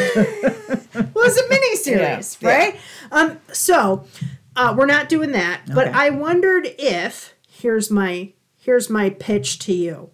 Well, it's a miniseries, yeah, right? Yeah. Um, so uh, we're not doing that. Okay. But I wondered if here's my here's my pitch to you.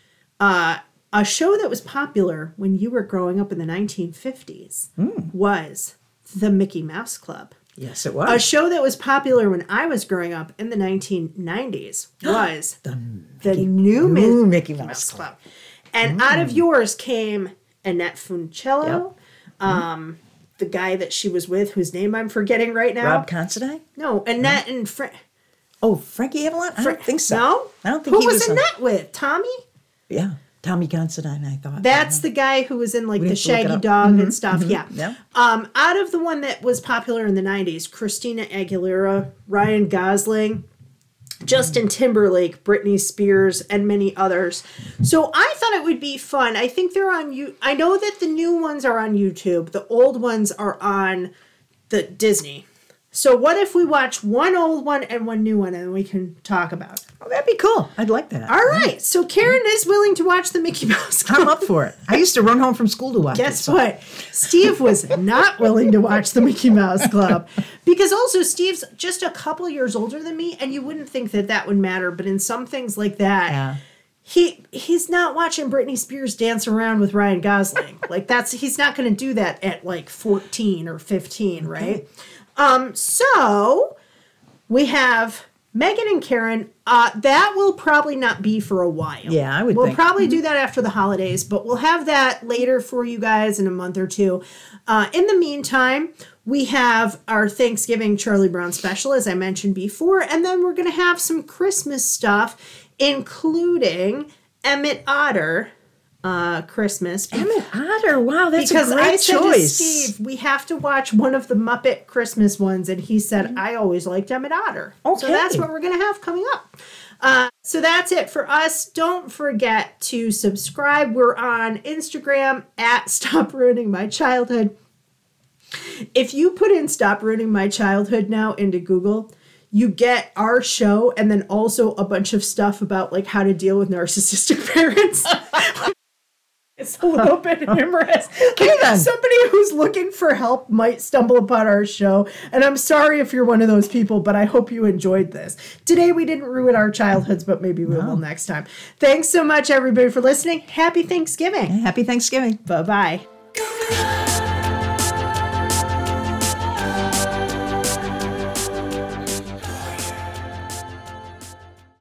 Uh, a show that was popular when you were growing up in the nineteen fifties mm. was The Mickey Mouse Club. Yes, it was. A show that was popular when I was growing up in the nineteen nineties was the, the Mickey, new, new Mi- Mickey Mouse, Mouse Club. Club. And mm. out of yours came Annette Funicello, yep. um, mm. the guy that she was with, whose name I'm forgetting right now. Rob Considine? No, Annette mm. and Frank. Oh, Frankie Avalon? I Fra- don't think so. No? I don't think Who he was, was Annette a... with? Tommy? Yeah. Tommy Considine, I thought. That's the guy who was in like We'd the Shaggy Dog mm-hmm, and stuff. Mm-hmm, yeah. yeah. Um, out of the one that was popular in the nineties, Christina Aguilera, Ryan Gosling, Justin Timberlake, Britney Spears, and many others. So I thought it would be fun. I think they're on you. I know that the new ones are on YouTube. The old ones are on the Disney. So what if we watch one old one and one new one, and we can talk about it? Oh, that'd be cool. I'd like that. All right. So Karen is willing to watch the Mickey Mouse Club. I'm up for it. I used to run home from school to watch Guess it. So. what? Steve was not willing to watch the Mickey Mouse Club. Because also Steve's just a couple years older than me, and you wouldn't think that that would matter. But in some things like that, yeah. he he's not watching Britney Spears dance around with Ryan Gosling. Like that's he's not going to do that at like fourteen or fifteen, right? Okay. Um, so we have Megan and Karen. Uh, that will probably not be for a while. Yeah, I would We'll think. probably do that after the holidays, but we'll have that later for you guys in a month or two. Uh, in the meantime, we have our Thanksgiving Charlie Brown special, as I mentioned before, and then we're going to have some Christmas stuff, including Emmett Otter. Uh, Christmas. Emmett Otter, wow, that's because a great I said choice. To Steve, we have to watch one of the Muppet Christmas ones, and he said, mm-hmm. I always liked Emmett Otter. Okay. So that's what we're going to have coming up. Uh, so that's it for us. Don't forget to subscribe. We're on Instagram at Stop Ruining My Childhood. If you put in Stop Ruining My Childhood now into Google, you get our show and then also a bunch of stuff about like how to deal with narcissistic parents. It's a little bit humorous. Like, somebody who's looking for help might stumble upon our show. And I'm sorry if you're one of those people, but I hope you enjoyed this. Today we didn't ruin our childhoods, but maybe we no. will next time. Thanks so much, everybody, for listening. Happy Thanksgiving. Happy Thanksgiving. Bye-bye.